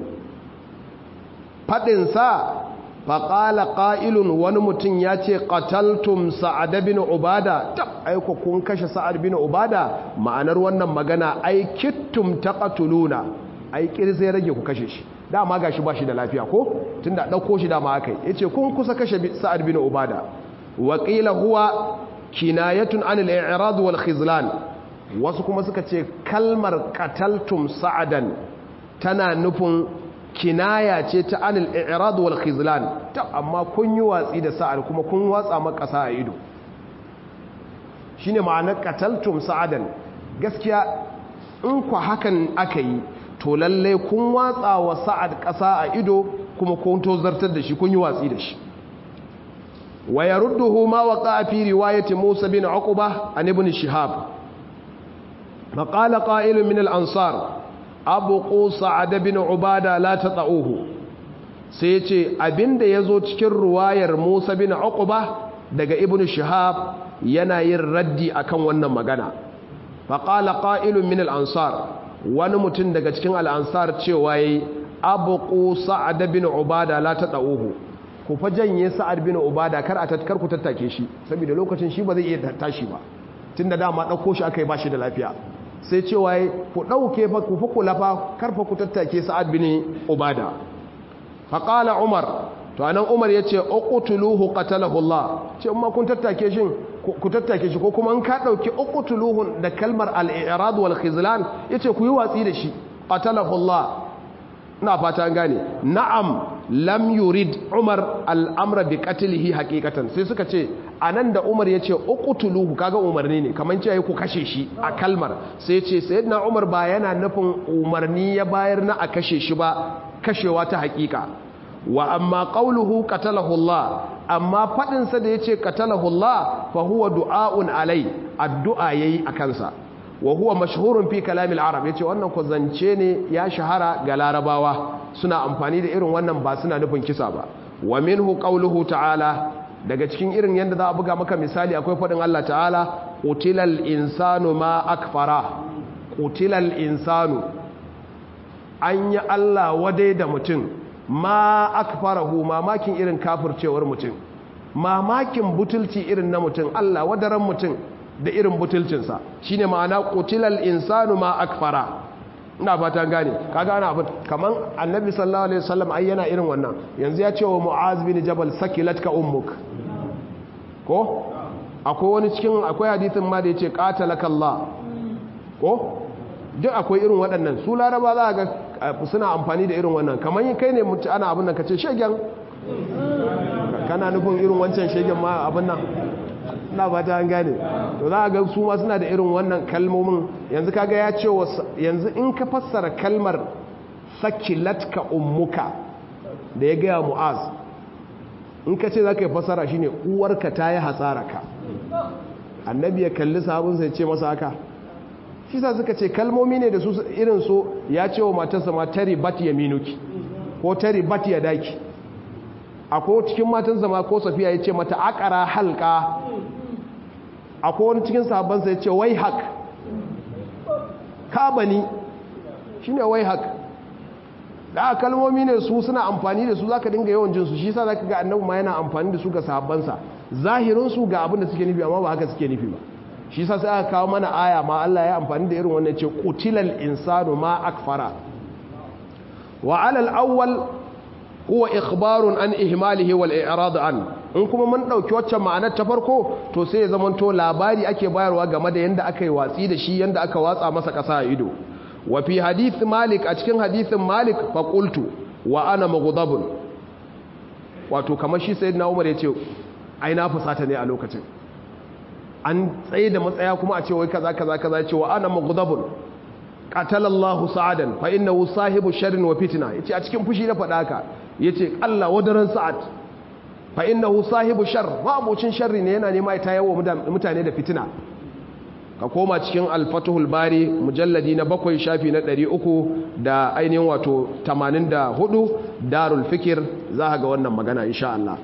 fadin sa faƙala ƙa'ilun wani mutum ya ce ƙataltum sa'ad bin ubada tab aiko kun kashe sa'ad bin ubada ma'anar wannan magana ai kittum taqatuluna ai sai rage ku kashe shi dama gashi ba shi da lafiya ko tunda dauko shi dama akai yace kun kusa kashe sa'ad bin ubada wa qila huwa kinayatun anil i'rad wal khizlan wasu kuma suka ce kalmar qataltum sa'adan tana nufin kinaya ce ta anil i'rad wal khizlan ta amma kun yi watsi da sa'ad kuma kun watsa makasa a ido shine ma'anar qataltum sa'adan gaskiya in ku hakan aka yi to lalle kun watsa wa sa'ad kasa a ido kuma kun tozartar da shi kun yi watsi da shi wa yarudduhu ma waqa fi riwayati Musa bin Uqba an ibn Shihab faqala qa'ilun min al-ansar abu sa'ad bin ubada la tata'uhu sai yace abinda yazo cikin ruwayar Musa bin Uqba daga Ibn Shihab yana yin raddi akan wannan magana fa qala qa'ilun min al-ansar wani mutum daga cikin al-ansar cewa yayi abu sa'ad bin ubada la tata'uhu ku fa janye sa'ad bin ubada kar a tatkar ku tattake shi saboda lokacin shi ba zai iya tashi ba tunda dama dauko shi akai ba shi da lafiya sai cewa ku ɗauke fa ku fuku lafa karfa ku tattake sa'ad bin ubada faƙala umar to anan umar ya ce uqtuluhu qatalahu Allah ce amma kun tattake shi ku tattake shi ko kuma an ka ɗauki uqtuluhu da kalmar al-i'rad wal khizlan yace ku yi watsi da shi qatalahu Allah ina fata an gane na'am lam yurid umar al-amra bi qatlihi haqiqatan sai suka ce anan da umar yace uqtuluhu kaga umarni ne kaman ce ku kashe shi a kalmar sai yace sayyidina umar ba yana nufin umarni ya bayar na a kashe shi ba kashewa ta haqiqa wa amma qawluhu qatalahu Allah amma fadin sa da yace qatalahu Allah fa huwa du'aun alai addu'a yayi akan sa wa huwa mashhurun fi kalamil arab yace wannan ko zance ne ya shahara ga larabawa suna amfani da irin wannan ba suna nufin kisa ba wa minhu qawluhu ta'ala daga cikin irin yanda za a buga maka misali akwai fadin Allah ta'ala qutilal insanu ma akfara qutilal insanu an yi Allah wadai da mutum ma akfarahu mamakin irin kafircewar mutum mamakin butulci irin na mutum Allah wadaran mutum da irin butulcinsa shine ma'ana qutilal insanu ma akfara ina fata gane kaga ana abin kaman annabi sallallahu alaihi wasallam ai yana irin wannan yanzu ya ce wa mu'az bin jabal sakilatka ummuk ko akwai wani cikin akwai hadisin ma da yace qatalaka Allah ko duk akwai irin waɗannan su laraba za ga suna amfani da irin wannan kamar kai ne mutu ana abin nan ka ce shegen kana nufin irin wancan shegen ma abin nan na ba ta gane to za ga su ma suna da irin wannan kalmomin yanzu kaga ya ce yanzu in ka fassara kalmar sakilatka ummuka da ya gaya mu'az in ka ce za ka yi fassara shine uwarka ta yi hasaraka annabi ya kalli sabon sai ce masa haka shi sa suka ce kalmomi ne da su irin so ya ce wa matarsa ma tari bat ya minuki ko tari bat ya daki akwai cikin matansa ma ko safiya ya ce mata akara halka akwai wani cikin sahabbansa ya ce wai hak ka bani shi ne wai hak da kalmomi ne su suna amfani da su za ka dinga yawan jinsu shi sa za ka ga annabi ma yana amfani da su ga sahabbansa zahirinsu ga abin da suke nufi amma ba haka suke nufi ba shi sa sai aka kawo mana aya ma Allah ya amfani da irin wannan ce qutilal insanu ma akfara wa alal awwal huwa ikhbarun an ihmalihi wal i'rad an in kuma mun dauki wacce ma'anar ta farko to sai ya zamanto labari ake bayarwa game da yanda aka yi watsi da shi yanda aka watsa masa kasa a ido wa fi hadith malik a cikin hadithin malik fa qultu wa ana maghdabun wato kamar shi sayyidina umar yace ai na fusata ne a lokacin an tsaye da matsaya kuma a ce wai kaza kaza kaza yace wa ana maghdabun qatala Allah sa'adan fa innahu sahibu sharrin wa fitna yace a cikin fushi na fada haka yace Allah wadaran sa'ad fa innahu sahibu shar ma abocin sharri ne yana nema ya tayawo mutane da fitina ka koma cikin al-fathul bari mujalladi na bakwai shafi na ɗari uku da ainihin wato tamanin da hudu darul fikir za ga wannan magana insha Allah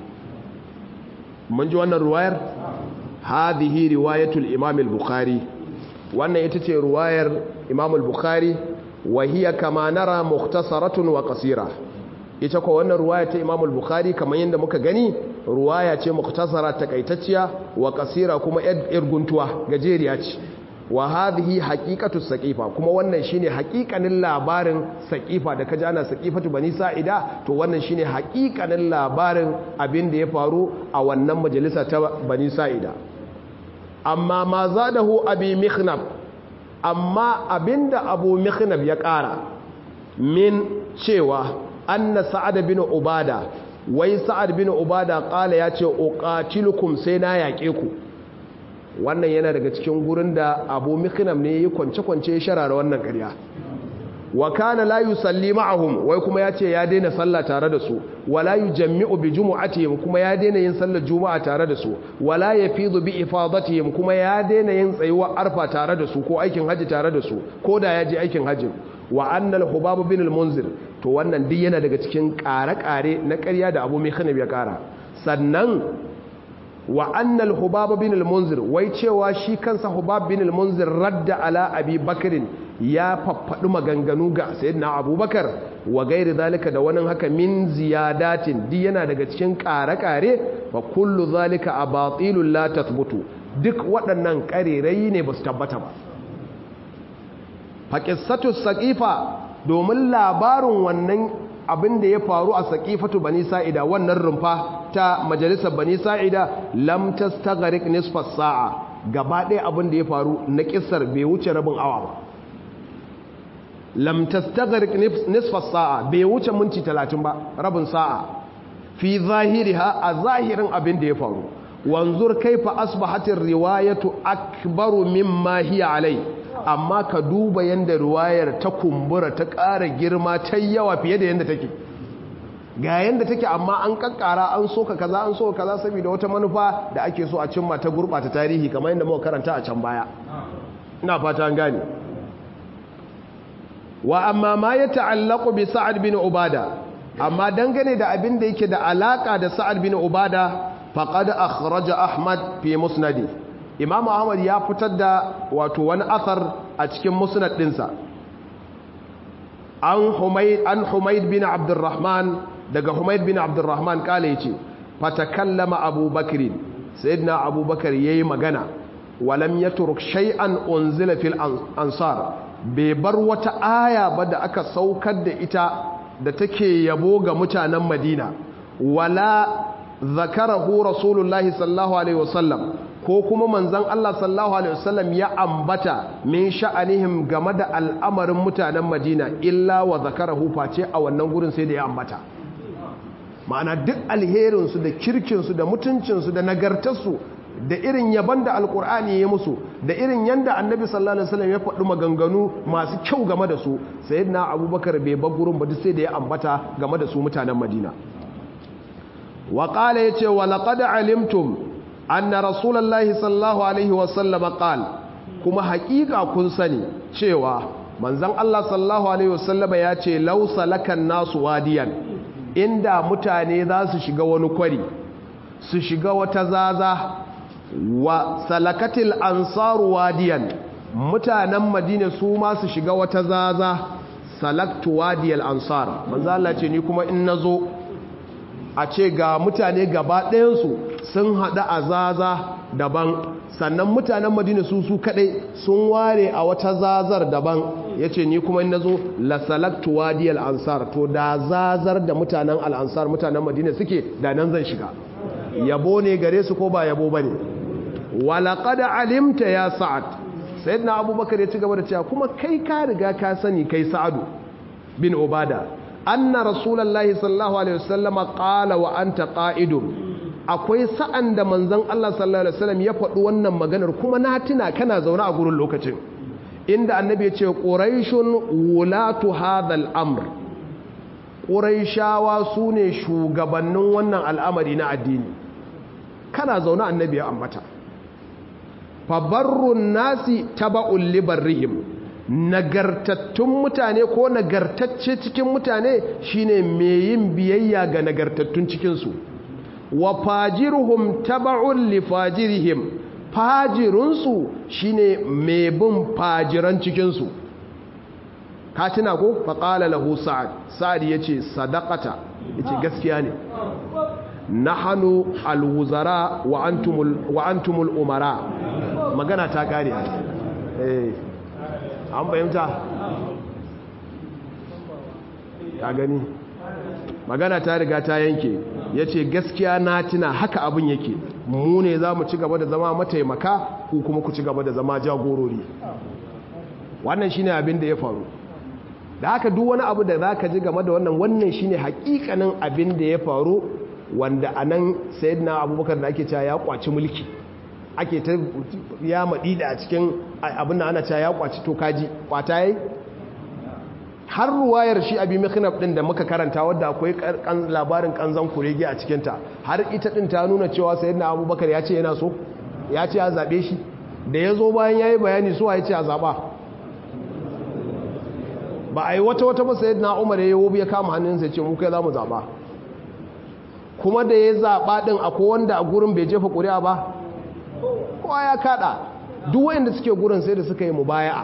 mun ji wannan ruwayar hadhihi riwayatul imam al-bukhari wannan ita ce ruwayar imam al-bukhari wa hiya kama nara mukhtasaratun wa qasira ita ko wannan ruwaya ta imam al-bukhari kamar yadda muka gani ruwaya ce mukhtasara takaitacciya wa qasira kuma irguntuwa gajeriya ce wa hadhihi haqiqatu saqifa kuma wannan shine haqiqanin labarin saqifa da kaji ana saqifatu bani sa'ida to wannan shine haqiqanin labarin abin da ya faru a wannan majalisa ta bani sa'ida amma ma zadahu abi mikhnab amma abinda abu mikhnab ya kara min cewa anna sa'ad bin ubada wai sa'ad bin ubada kala ya ce uqatilukum sai na yaƙe ku wannan yana daga cikin gurin da abu mikhnam ne ya kwance-kwance sharara wannan ƙarya wa kana la yusalli ma'ahum wai kuma ya ce ya daina sallah tare da su wala yujammi'u bi jumu'atihim kuma ya daina yin sallar juma'a tare da su wala yafidu bi ifadatihim kuma ya daina yin tsayuwar arfa tare da su ko aikin haji tare da su ko da ya je aikin haji wa annal hubab bin al-munzir to wannan duk yana daga cikin ƙare-ƙare na ƙarya da abu mai khanab ya ƙara sannan wa annal hubab bin al-munzir wai cewa shi kansa hubab bin al-munzir radda ala abi bakrin ya faffadu maganganu ga sayyidina abubakar wa gairi zalika da wani haka min ziyadatin duk yana daga cikin ƙare-ƙare fa kullu zalika abatilul la tathbutu duk waɗannan ƙarerai ne ba su tabbata ba faƙissatu saƙifa domin labarin wannan abin da ya faru a saƙifatu bani sa'ida wannan rumfa ta majalisar bani sa'ida lam tastagharik nisfas sa'a gaba ɗaya abin da ya faru na ƙissar bai wuce rabin awa ba lam tastagharik nisfas sa'a bai wuce minti talatin ba rabin sa'a fi zahiriha a zahirin abin da ya faru wanzur kaifa asbahatir riwayatu akbaru mimma hiya alai amma ka duba yanda riwayar ta kumbura ta ƙara girma ta yawa fiye da yanda take ga yanda take amma an kakkara an soka kaza an soka kaza saboda wata manufa da ake so a cimma ta gurbata tarihi kamar yanda muka karanta a can baya ina fata an gane wa amma ma ya ta'allaqu bi sa'ad bin ubada amma dangane da abin da yake da alaka da sa'ad bin ubada faqad akhraja ahmad fi musnadi imam ahmad ya fitar da wato wani athar a cikin musnad dinsa an humayd an humayd bin abdurrahman daga humayd bin abdurrahman kale yace fatakallama abubakar sayyidina abubakar yayi magana walam yatruk shay'an unzila fil ansar bai bar wata aya ba da aka saukar da ita da take yabo ga mutanen madina wala zakarahu rasulullahi sallallahu alaihi wasallam ko kuma manzon Allah sallallahu alaihi wasallam ya ambata min sha'anihim game da al'amarin mutanen Madina illa wa zakarahu face a wannan gurin sai da ya ambata ma'ana duk alherin su da kirkin su da mutuncin su da nagartar su da irin yaban da alkur'ani ya musu da irin yanda annabi sallallahu alaihi wasallam ya faɗi maganganu masu kyau game da su sayyidina abubakar bai bar gurin ba duk sai da ya ambata game da su mutanen Madina wa qala yace wa laqad alimtum anna rasulullahi sallallahu alaihi wasallam qala kuma haƙiƙa kun sani cewa manzon Allah sallallahu alaihi wasallam ya ce law salakan nasu wadiyan inda mutane za su shiga wani kwari su shiga wata zaza wa salakatil ansaru wadiyan mutanen Madina su ma su shiga wata zaza salaktu wadiyal ansar manzo Allah ce ni kuma in nazo a ce ga mutane gaba ɗayansu sun haɗa a zaza daban sannan mutanen Madina su su kaɗai sun ware a wata zazar daban ya ce ni kuma in nazo la salaktu wadiyal ansar to da zazar da mutanen al'ansar mutanen Madina suke da nan zan shiga yabo ne gare su ko ba yabo bane walaƙad alimta ya sa'ad sayyidina abubakar ya ci gaba da cewa kuma kai ka riga ka sani kai sa'adu bin ubada anna rasulullahi sallallahu alaihi wasallam qala wa anta qa'idun akwai sa'an da manzon Allah sallallahu alaihi wasallam ya faɗi wannan maganar kuma na tuna kana zaune a gurin lokacin inda annabi ya ce quraishun wulatu hadha amr quraishawa sune shugabannin wannan al'amari na addini kana zaune annabi ya ambata fabarrun nasi taba'un libarrihim nagartattun mutane ko nagartacce cikin mutane shine mai yin biyayya ga nagartattun cikinsu wa fajiruhum taba'un lifajirihim fajirunsu shine mai bin fajiran cikinsu ka tuna ko faqala lahu sa'ad sa'ad yace sadaqata yace gaskiya ne nahanu alwuzara wa antumul wa antumul umara magana ta kare eh an bayyanta ka gani magana ta riga ta yanke yace gaskiya na tuna haka abin yake mu ne zamu ci gaba da zama mataimaka ku kuma ku ci gaba da zama jagorori wannan shine abin da ya faru da haka duk wani abu da zaka ji game da wannan wannan shine hakikanin abin da ya faru wanda anan sayyidina abubakar da ake cewa ya kwaci mulki ake ta ya madida a cikin abin da ana cewa ya kwaci to kaji kwata yayi har ruwayar shi abi mikhnaf din da muka karanta wadda akwai labarin kanzan kurege a cikin ta har ita din ta nuna cewa sayyidina abubakar ya ce yana so ya ce ya zabe shi da yazo bayan yayi bayani so ya ce a zaba ba ai wata wata ba sayyidina umar ya yobi ya kama hannunsa ya ce mu kai zamu zaba kuma da ya zaba din akwai wanda a gurin bai jefa ƙuri'a ba kowa ya kada duk wanda suke gurin sai da suka yi mubaya'a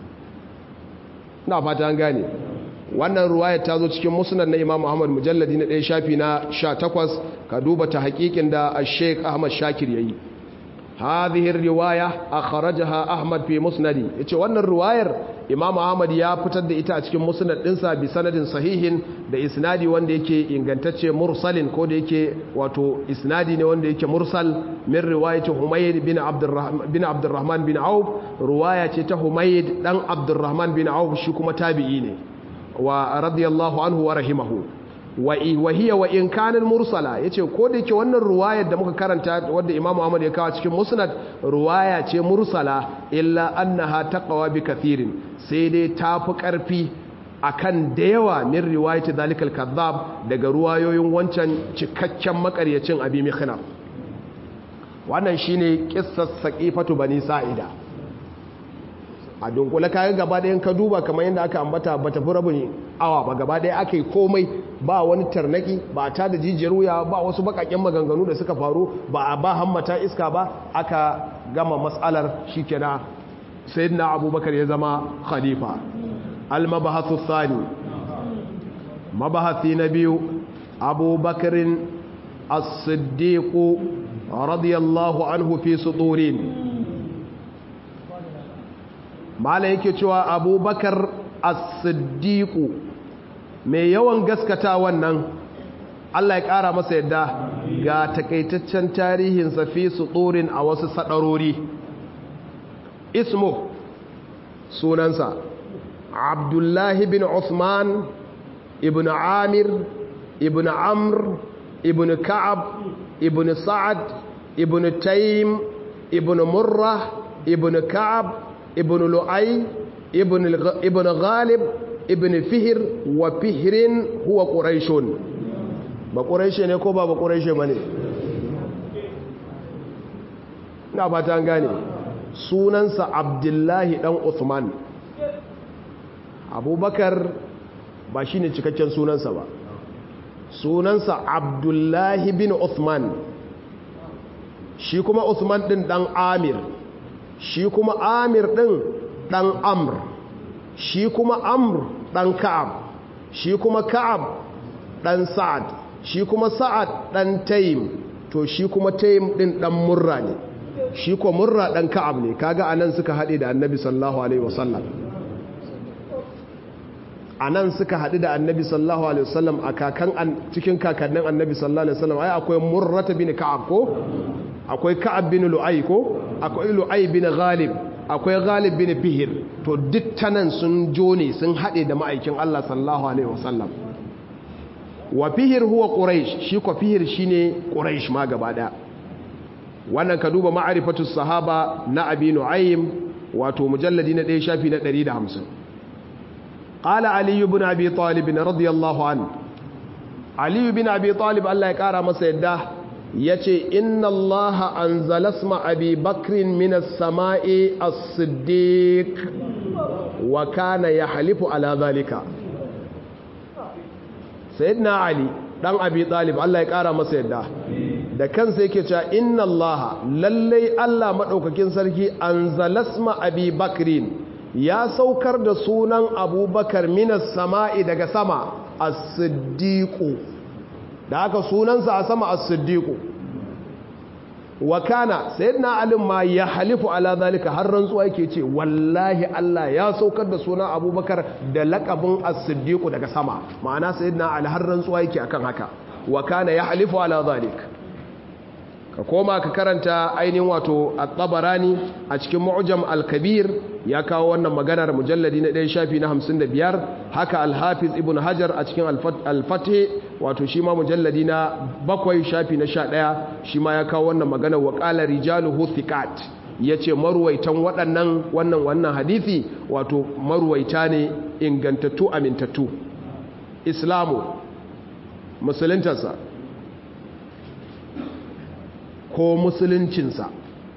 na fata an gane wannan ruwayar ta zo cikin musnad na Imam Ahmad mujalladi na ɗaya shafi na sha takwas ka duba ta haƙiƙin da Sheikh Ahmad Shakir yayi hadhihi riwaya akhrajaha Ahmad fi musnadi yace wannan ruwayar Imam Ahmad ya fitar da ita a cikin musnad dinsa bi sanadin sahihin da isnadi wanda yake ingantacce mursalin ko da yake wato isnadi ne wanda yake mursal min riwayati Humayd bin Abdurrahman bin Abdurrahman bin Auf ruwaya ce ta Humayd dan Abdurrahman bin Auf shi kuma tabi'i ne wa radiyallahu anhu wa rahimahu wa hiya wa in kana mursala yace ko da yake wannan ruwayar da muka karanta wanda Imam Ahmad ya kawo cikin musnad ruwaya ce mursala illa annaha taqwa bi kathirin sai dai tafi karfi akan da yawa min riwayati zalikal kadhab daga ruwayoyin wancan cikakken makaryacin abi mikhnaf wannan shine qissas saqifatu bani sa'ida a dunkule kayan gaba ɗayan ka duba kamar yadda aka ambata ba tafi rabin awa ba gaba ɗaya aka yi komai ba wani tarnaki ba ta da jijiyar wuya ba wasu bakakken maganganu da suka faru ba a ba hammata iska ba aka gama matsalar shi kenan sayyidina abubakar ya zama khalifa al-mabahathu thani mabahati na biyu abubakarin as-siddiq radiyallahu anhu fi suturin mala yake cewa abubakar as-siddiqu mai yawan gaskata wannan Allah ya kara masa yadda ga takaitaccen tarihinsa fi suturin a wasu sadarori. Ismu sunansa Abdullahi bin Uthman ibn Amir ibn Amr ibn Ka'ab ibn Sa'ad ibn Taym ibn Murrah ibn Ka'ab ibn Lu'ay ibn ibn Ghalib ibn Fihr wa Fihrin huwa Quraishun. Ba Quraishi ne ko ba ba Quraishi bane? Na ba ta gane. Sunansa Abdullahi dan Uthman. Abubakar ba shine cikakken sunansa ba. Sunansa Abdullahi bin Uthman. Shi kuma Uthman din dan Amir. Shi kuma Amir din dan Amr. Shi kuma Amr dan Ka'ab. Shi kuma Ka'ab dan Sa'ad. Shi kuma Sa'ad dan Taym. To shi kuma Taym din dan Murra ne. Shi kuma Murra dan Ka'ab ne. Kaga anan suka hade da Annabi sallallahu alaihi wasallam. Anan suka hadu da Annabi sallallahu alaihi wasallam a kakan cikin kakannin Annabi sallallahu alaihi wasallam. Ai akwai Murrata bin Ka'ab ko? Akwai Ka'ab bin Lu'ay ko? Akwai Lu'ay bin Ghalib. Akwai Ghalib bin Fihr. To dukkanan sun jone sun hade da ma'aikin Allah sallallahu alaihi wasallam. Wa Fihr huwa Quraish. Shi ko Fihr shine Quraish ma gaba daya. Wannan ka duba ma'arifatus sahaba na Abi Nu'aym wato mujalladi na ɗaya shafi na ɗari da hamsin. Qala Ali ibn Abi Talib radiyallahu anhu. Ali ibn Abi Talib Allah ya kara masa yadda yace inna Allah anzala isma Abi Bakr min as-sama'i as-Siddiq wa kana yahlifu ala dhalika. Sayyidina Ali dan Abi Talib Allah ya kara masa yadda da kansa yake cewa inna Allah lallai Allah madaukakin sarki anzalasma Abi Bakrin ya saukar da sunan Abubakar minas sama'i daga sama as-Siddiq da haka sunansa a sama as-Siddiq wa kana sayyidina Ali ma ya halifu ala zalika har rantsuwa yake ce wallahi Allah ya saukar da sunan Abubakar da laqabin as-Siddiq daga sama ma'ana sayyidina Ali har rantsuwa yake akan haka wa kana ya halifu ala zalika ka koma ka karanta ainihin wato at-Tabarani a cikin Mu'jam al-Kabir ya kawo wannan maganar mujalladi na ɗaya shafi na hamsin da biyar haka al-Hafiz Ibn Hajar a cikin al-Fath wato shi ma mujalladi na bakwai shafi na sha ɗaya shi ma ya kawo wannan maganar wa qala rijaluhu thiqat yace marwaitan waɗannan wannan wannan hadisi wato marwaita ne ingantattu amintattu. Islamu musuluntarsa ko musuluncinsa.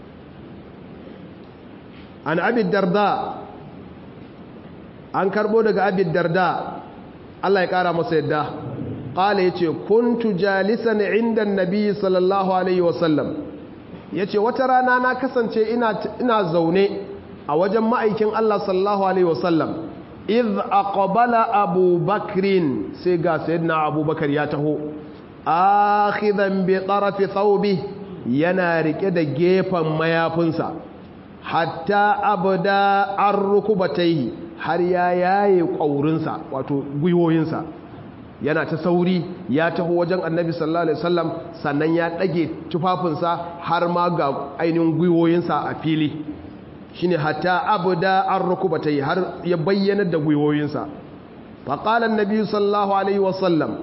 An Abi Darda an karbo daga Abi Darda Allah ya kara masa yadda qala yace kuntu jalisan inda annabi sallallahu alaihi wasallam yace wata rana na kasance ina ina zaune a wajen ma'aikin Allah sallallahu alaihi wasallam idh aqbala Abu Bakrin sai ga sayyidina Abu Bakar ya taho akhidan bi tarafi thawbihi yana rike da gefen mayafinsa hatta abda an rukubataihi har ya yaye ƙaurinsa wato gwiwoyinsa yana ta sauri ya taho wajen Annabi sallallahu alaihi wasallam sannan ya dage tufafinsa har ma ga ainihin gwiwoyinsa a fili shine hatta abda an rukubataihi har ya bayyana da gwiwoyinsa fa qala Annabi sallallahu alaihi wasallam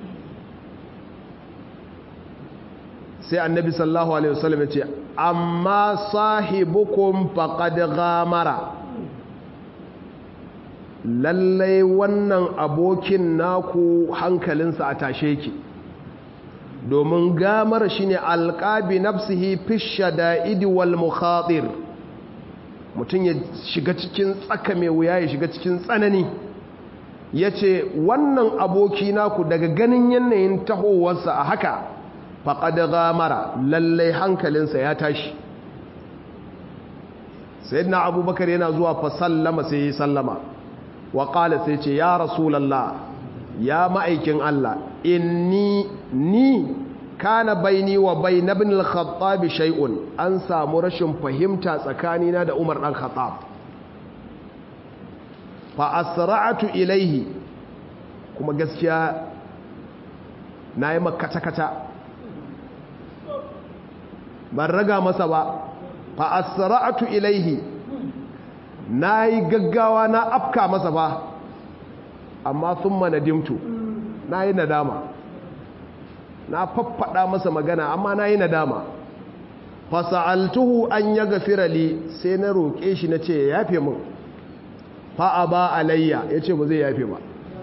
sai Annabi sallallahu alaihi wasallam ya ce amma sahibukum faqad ghamara lallai wannan abokin naku hankalinsa a tashe ki domin gamar shine alqabi nafsihi fi shada'id wal mukhatir mutun ya shiga cikin tsaka mai wuya ya shiga cikin tsanani yace wannan aboki naku daga ganin yanayin tahowarsa a haka faqad ghamara lallai hankalinsa ya tashi sayyidina abubakar yana zuwa fa sallama sai ya sallama wa qala sai ce ya rasulullah ya ma'aikin Allah inni ni kana baini wa bain ibn al-khattab shay'un an samu rashin fahimta tsakanina da Umar dan Khattab fa asra'tu ilayhi kuma gaskiya nayi makata kata ban raga masa ba fa asra'tu ilaihi nayi gaggawa na afka masa ba amma thumma nadimtu nayi nadama na faffada masa magana amma nayi nadama fa sa'altuhu an yaghfira li sai na roke shi nace ya yafe min fa aba alayya yace ba zai yafe ba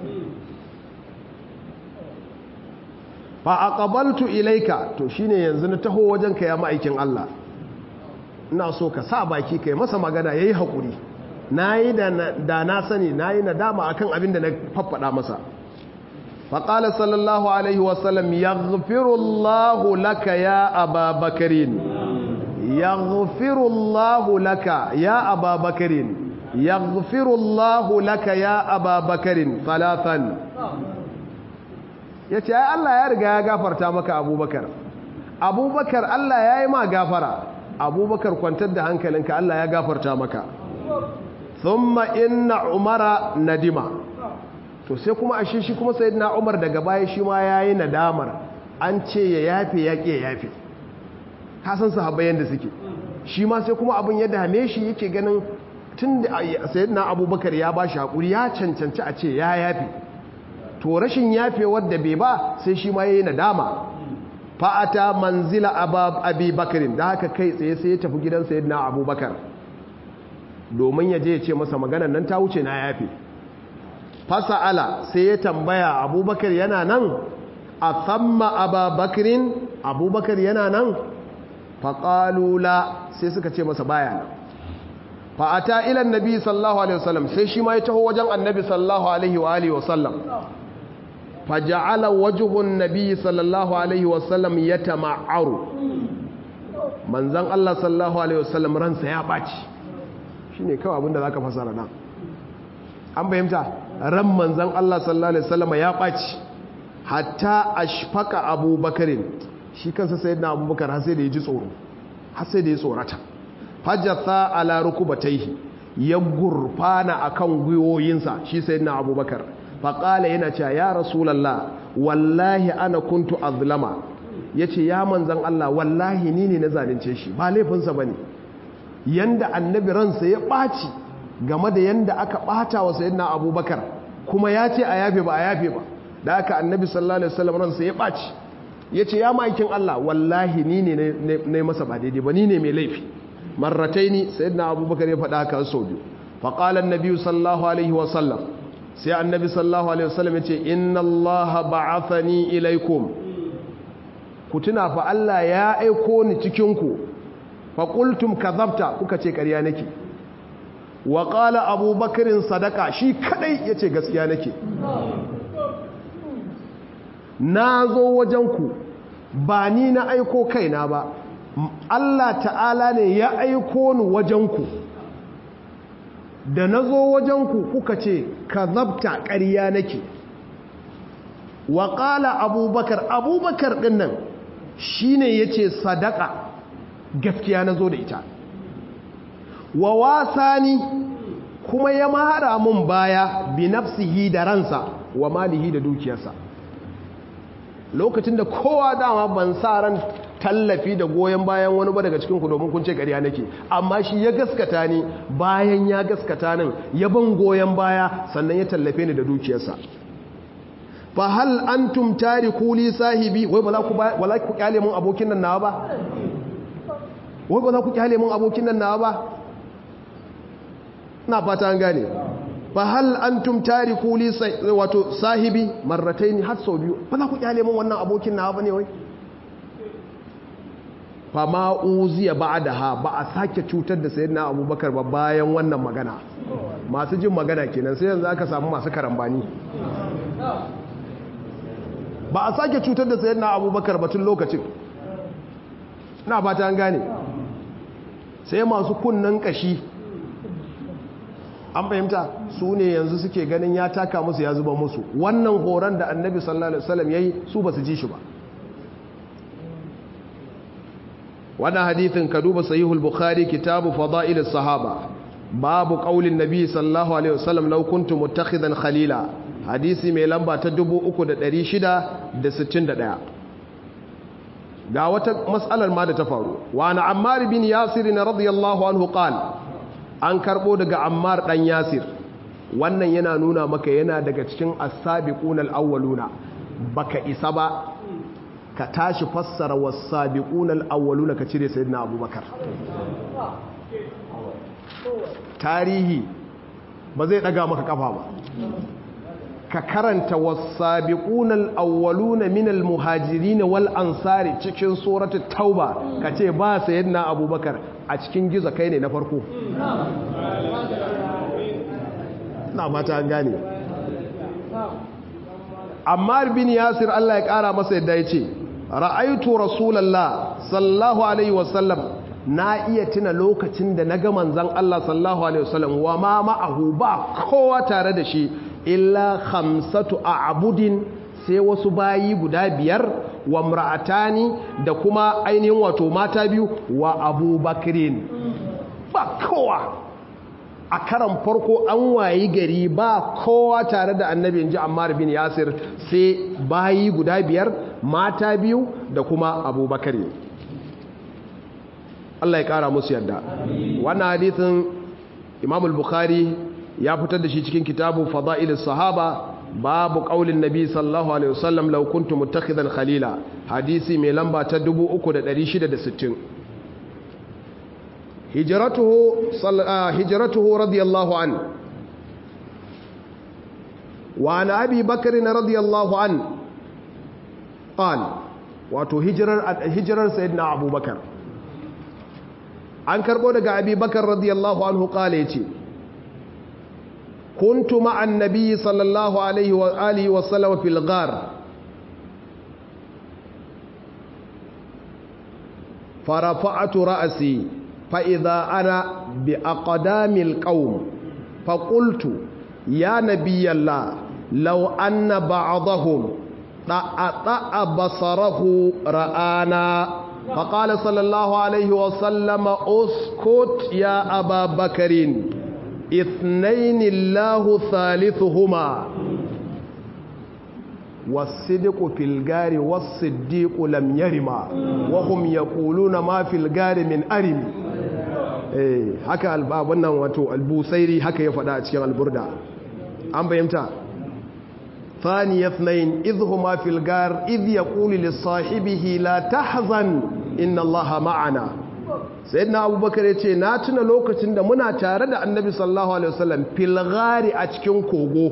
fa aqbaltu ilayka to shine yanzu na taho wajenka ya ma'aikin Allah ina so ka sa baki kai masa magana yayi hakuri nayi da da na sani nayi nadama akan abin da na faffada masa fa qala sallallahu alaihi wasallam yaghfiru Allahu laka ya Aba Bakarin yaghfiru Allahu laka ya Aba Bakarin yaghfiru Allahu laka ya Aba Bakarin thalathan ya ce ai Allah ya riga ya gafarta maka abubakar abubakar Allah ya yi ma gafara abubakar kwantar da hankalinka Allah ya gafarta maka thumma inna umara nadima to sai kuma ashe shi kuma sayyidina umar daga baya shi ma yayi nadamar an ce ya yafe ya ke yafe ka san sahabbai yanda suke shi ma sai kuma abin ya dame shi yake ganin tun da sayyidina abubakar ya bashi hakuri ya cancanci a ce ya yafe to rashin yafe wadda bai ba sai shi ma yayi nadama fa'ata manzila abi bakarin da haka kai tsaye sai ya tafi gidan sayyidina abubakar domin ya je ya ce masa maganar nan ta wuce na yafe fasa'ala sai ya tambaya abubakar yana nan a thamma ababakarin abubakar yana nan faƙalula sai suka ce masa baya nan fa'ata ilan nabi sallallahu alaihi wasallam sai shi ma ya taho wajen annabi sallallahu alaihi wa alihi wasallam faja'ala wajhun nabi sallallahu alaihi wasallam yatama'aru manzon Allah sallallahu alaihi wasallam ransa ya baci shine kawai abinda zaka fasara nan an bayyanta ran manzon Allah sallallahu alaihi wasallam ya baci hatta ashfaqa abubakarin shi kansa sayyidina abubakar har sai da ya ji tsoro har sai da ya tsorata fajatha ala rukubatayhi ya gurfana akan gwiwoyinsa shi sayyidina abubakar faqala yana cewa ya rasulullah wallahi ana kuntu azlama yace ya manzon Allah wallahi ni ne na zalunce shi ba laifinsa bane yanda annabi ransa ya baci game da yanda aka bata wa sayyidina abubakar kuma yace a yafe ba a yafe ba da aka annabi sallallahu alaihi wasallam ransa ya baci yace ya maikin Allah wallahi ni ne ne masa ba daidai ba ni ne mai laifi marrataini sayyidina abubakar ya faɗa haka sau biyu faqala an-nabi sallallahu alaihi wasallam sai annabi sallallahu alaihi wasallam ya ce inna allaha ba'athani ilaikum ku tuna fa Allah ya aiko ni cikin ku fa qultum kadhabta kuka ce ƙarya nake wa qala abubakarin sadaka shi kadai yace gaskiya nake nazo wajen ku ba ni na aiko kaina ba Allah ta'ala ne ya aiko ni wajen ku da na zo wajenku kuka ce ka zabta ƙarya nake wa ƙala abubakar abubakar ɗin nan shi ne ya ce sadaka gaskiya na zo da ita wa wasani kuma ya mahara mun baya bi nafsihi da ransa wa malihi da dukiyarsa lokacin da kowa dama ban sa ran tallafi da goyon bayan wani ba daga cikinku domin kun ce ƙarya nake amma shi ya gaskata ni bayan ya gaskata nan ya ban goyon baya sannan ya tallafe ni da dukiyarsa fa hal antum tariku li sahibi wai ba za ku ba za ku kyale mun abokin nan nawa ba wai ba za ku kyale mun abokin nan nawa ba ina fata an gane fa hal antum tariku li wato sahibi marrataini har sau biyu ba za ku kyale mun wannan abokin nawa bane wai fama uziya ba'daha ba a sake cutar da sayyidina abubakar ba bayan wannan magana masu jin magana kenan sai yanzu aka samu masu karambani ba a sake cutar da sayyidina abubakar ba tun lokacin na ba ta an gane sai masu kunnan kashi an fahimta su ne yanzu suke ganin ya taka musu ya zuba musu wannan horon da annabi sallallahu alaihi wasallam yayi su ba su ji shi ba wannan hadithin ka duba sahihul bukhari kitabu fada'il as-sahaba babu qaulin nabi sallallahu alaihi wasallam law kuntum muttakhidan khalila hadisi mai lamba ta dubu uku da ɗari shida da sittin da ɗaya ga wata mas'alar ma da ta faru wa na Ammar bin Yasir radiyallahu anhu qala an karbo daga Ammar dan Yasir wannan yana nuna maka yana daga cikin as-sabiquna al-awwaluna baka isa ba ka tashi fassara was-sabiquna al-awwaluna ka cire sayyidina Abubakar tarihi ba zai daga maka kafa ba ka karanta was-sabiquna al-awwaluna min al-muhajirin wal ansari cikin suratul tauba kace ba sayyidina Abubakar a cikin gizo kai ne na farko na mata an gane Ammar bin Yasir Allah ya kara masa yadda yace ra'aytu rasulullah sallallahu alaihi wasallam na iya tuna lokacin da naga manzon Allah sallallahu alaihi wasallam wa ma ma'ahu ba kowa tare da shi illa khamsatu a'budin sai wasu bayi guda biyar wa imra'atani da kuma ainihin wato mata biyu wa Abubakrin ba kowa a karan farko an wayi gari ba kowa tare da annabi inji Ammar bin Yasir sai bayi guda biyar mata biyu da kuma Abubakar Allah ya kara musu yadda wannan hadisin Imam al-Bukhari ya fitar da shi cikin kitabu Fada'ilus Sahaba babu qaulin nabi sallallahu alaihi wasallam law kuntu muttakhidan khalila hadisi mai lamba ta dubu uku da ɗari shida da sittin hijratuhu hijratuhu radiyallahu an wa an abi bakr radiyallahu an qal wato hijrar hijrar sayyidina abubakar an karbo daga abi bakr radiyallahu anhu qala yace كنت مع النبي صلى الله عليه وآله وسلم في الغار فرفعت رأسي فإذا أنا بأقدام القوم فقلت يا نبي الله لو أن بعضهم طأطأ بصره رآنا فقال صلى الله عليه وسلم اسكت يا أبا بكر اثنين الله ثالثهما والصدق في الغار والصديق لم يرما وهم يقولون ما في الغار من أرم eh haka albab wannan wato albusairi haka ya faɗa a cikin alburda an bayyanta thani yathnain idhuma fil gar idh yaqulu li sahibihi la tahzan inna allaha ma'ana sayyidina abubakar yace na tuna lokacin da muna tare da annabi sallallahu alaihi wasallam fil ghari a cikin kogo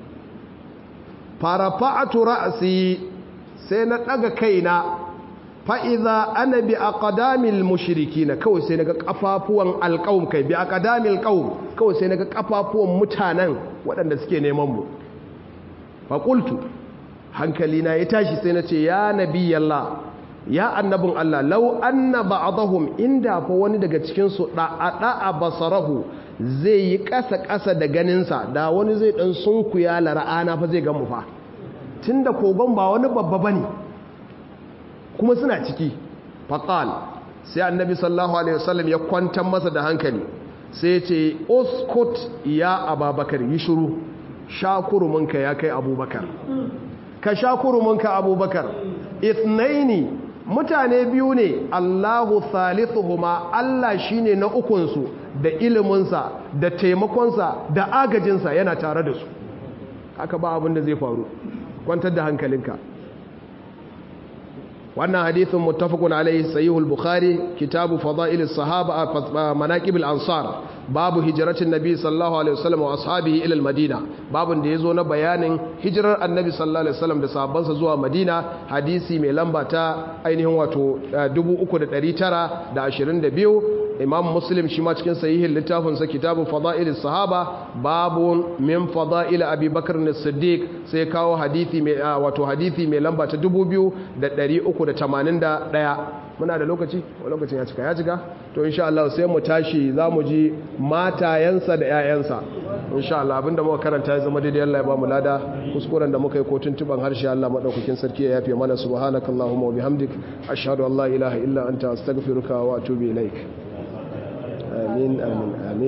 farafa'atu ra'si sai na daga kaina fa idza ana bi aqdamil mushrikin kawai sai naga kafafuwan alqaum kai bi aqdamil qaum kawai sai naga kafafuwan mutanen waɗanda suke neman mu fa qultu hankalina ya tashi sai nace ya nabiyallah ya annabin Allah law anna ba'dahum inda fa wani daga cikin su da'a basarahu zai yi kasa kasa da ganin sa da wani zai dan sunkuya la ra'ana fa zai ga mu fa tunda kogon ba wani babba bane kuma suna ciki faqal sai annabi sallallahu alaihi wasallam ya kwantar masa da hankali sai ya ce uskut ya ababakar yi shiru shakurumunka ya kai abubakar ka shakurumunka abubakar ithnaini mutane biyu ne Allahu thalithuhuma Allah shine na ukunsu da iliminsa da taimakonsa da agajinsa yana tare da su haka ba abin da zai faru kwantar da hankalinka wannan hadithin muttafaqun alayhi sahihul bukhari kitabu fadailis sahaba manaqibul ansar babu hijratin nabi sallallahu alaihi wasallam wa ashabihi ila almadina babun da yazo na bayanin hijirar annabi sallallahu alaihi wasallam da sahabbansa zuwa madina hadisi mai lamba ta ainihin wato dubu uku da ɗari tara da ashirin da biyu imam muslim shi ma cikin sahihin littafin sa kitabu fadailis sahaba babun min fadail abi bakr as-siddiq sai kawo hadisi mai wato hadisi mai lamba ta dubu biyu da ɗari uku da tamanin da ɗaya muna da lokaci wa lokacin ya cika ya cika to insha Allah sai mu tashi zamu ji matayensa da ƴaƴansa insha Allah abinda muka karanta ya zama daidai Allah ya ba mu lada kuskuren da muka yi ko tuntuban harshe Allah madaukakin sarki ya yafe mana subhanakallahumma wa bihamdik ashhadu an la ilaha illa anta astaghfiruka wa atubu ilaik amin amin amin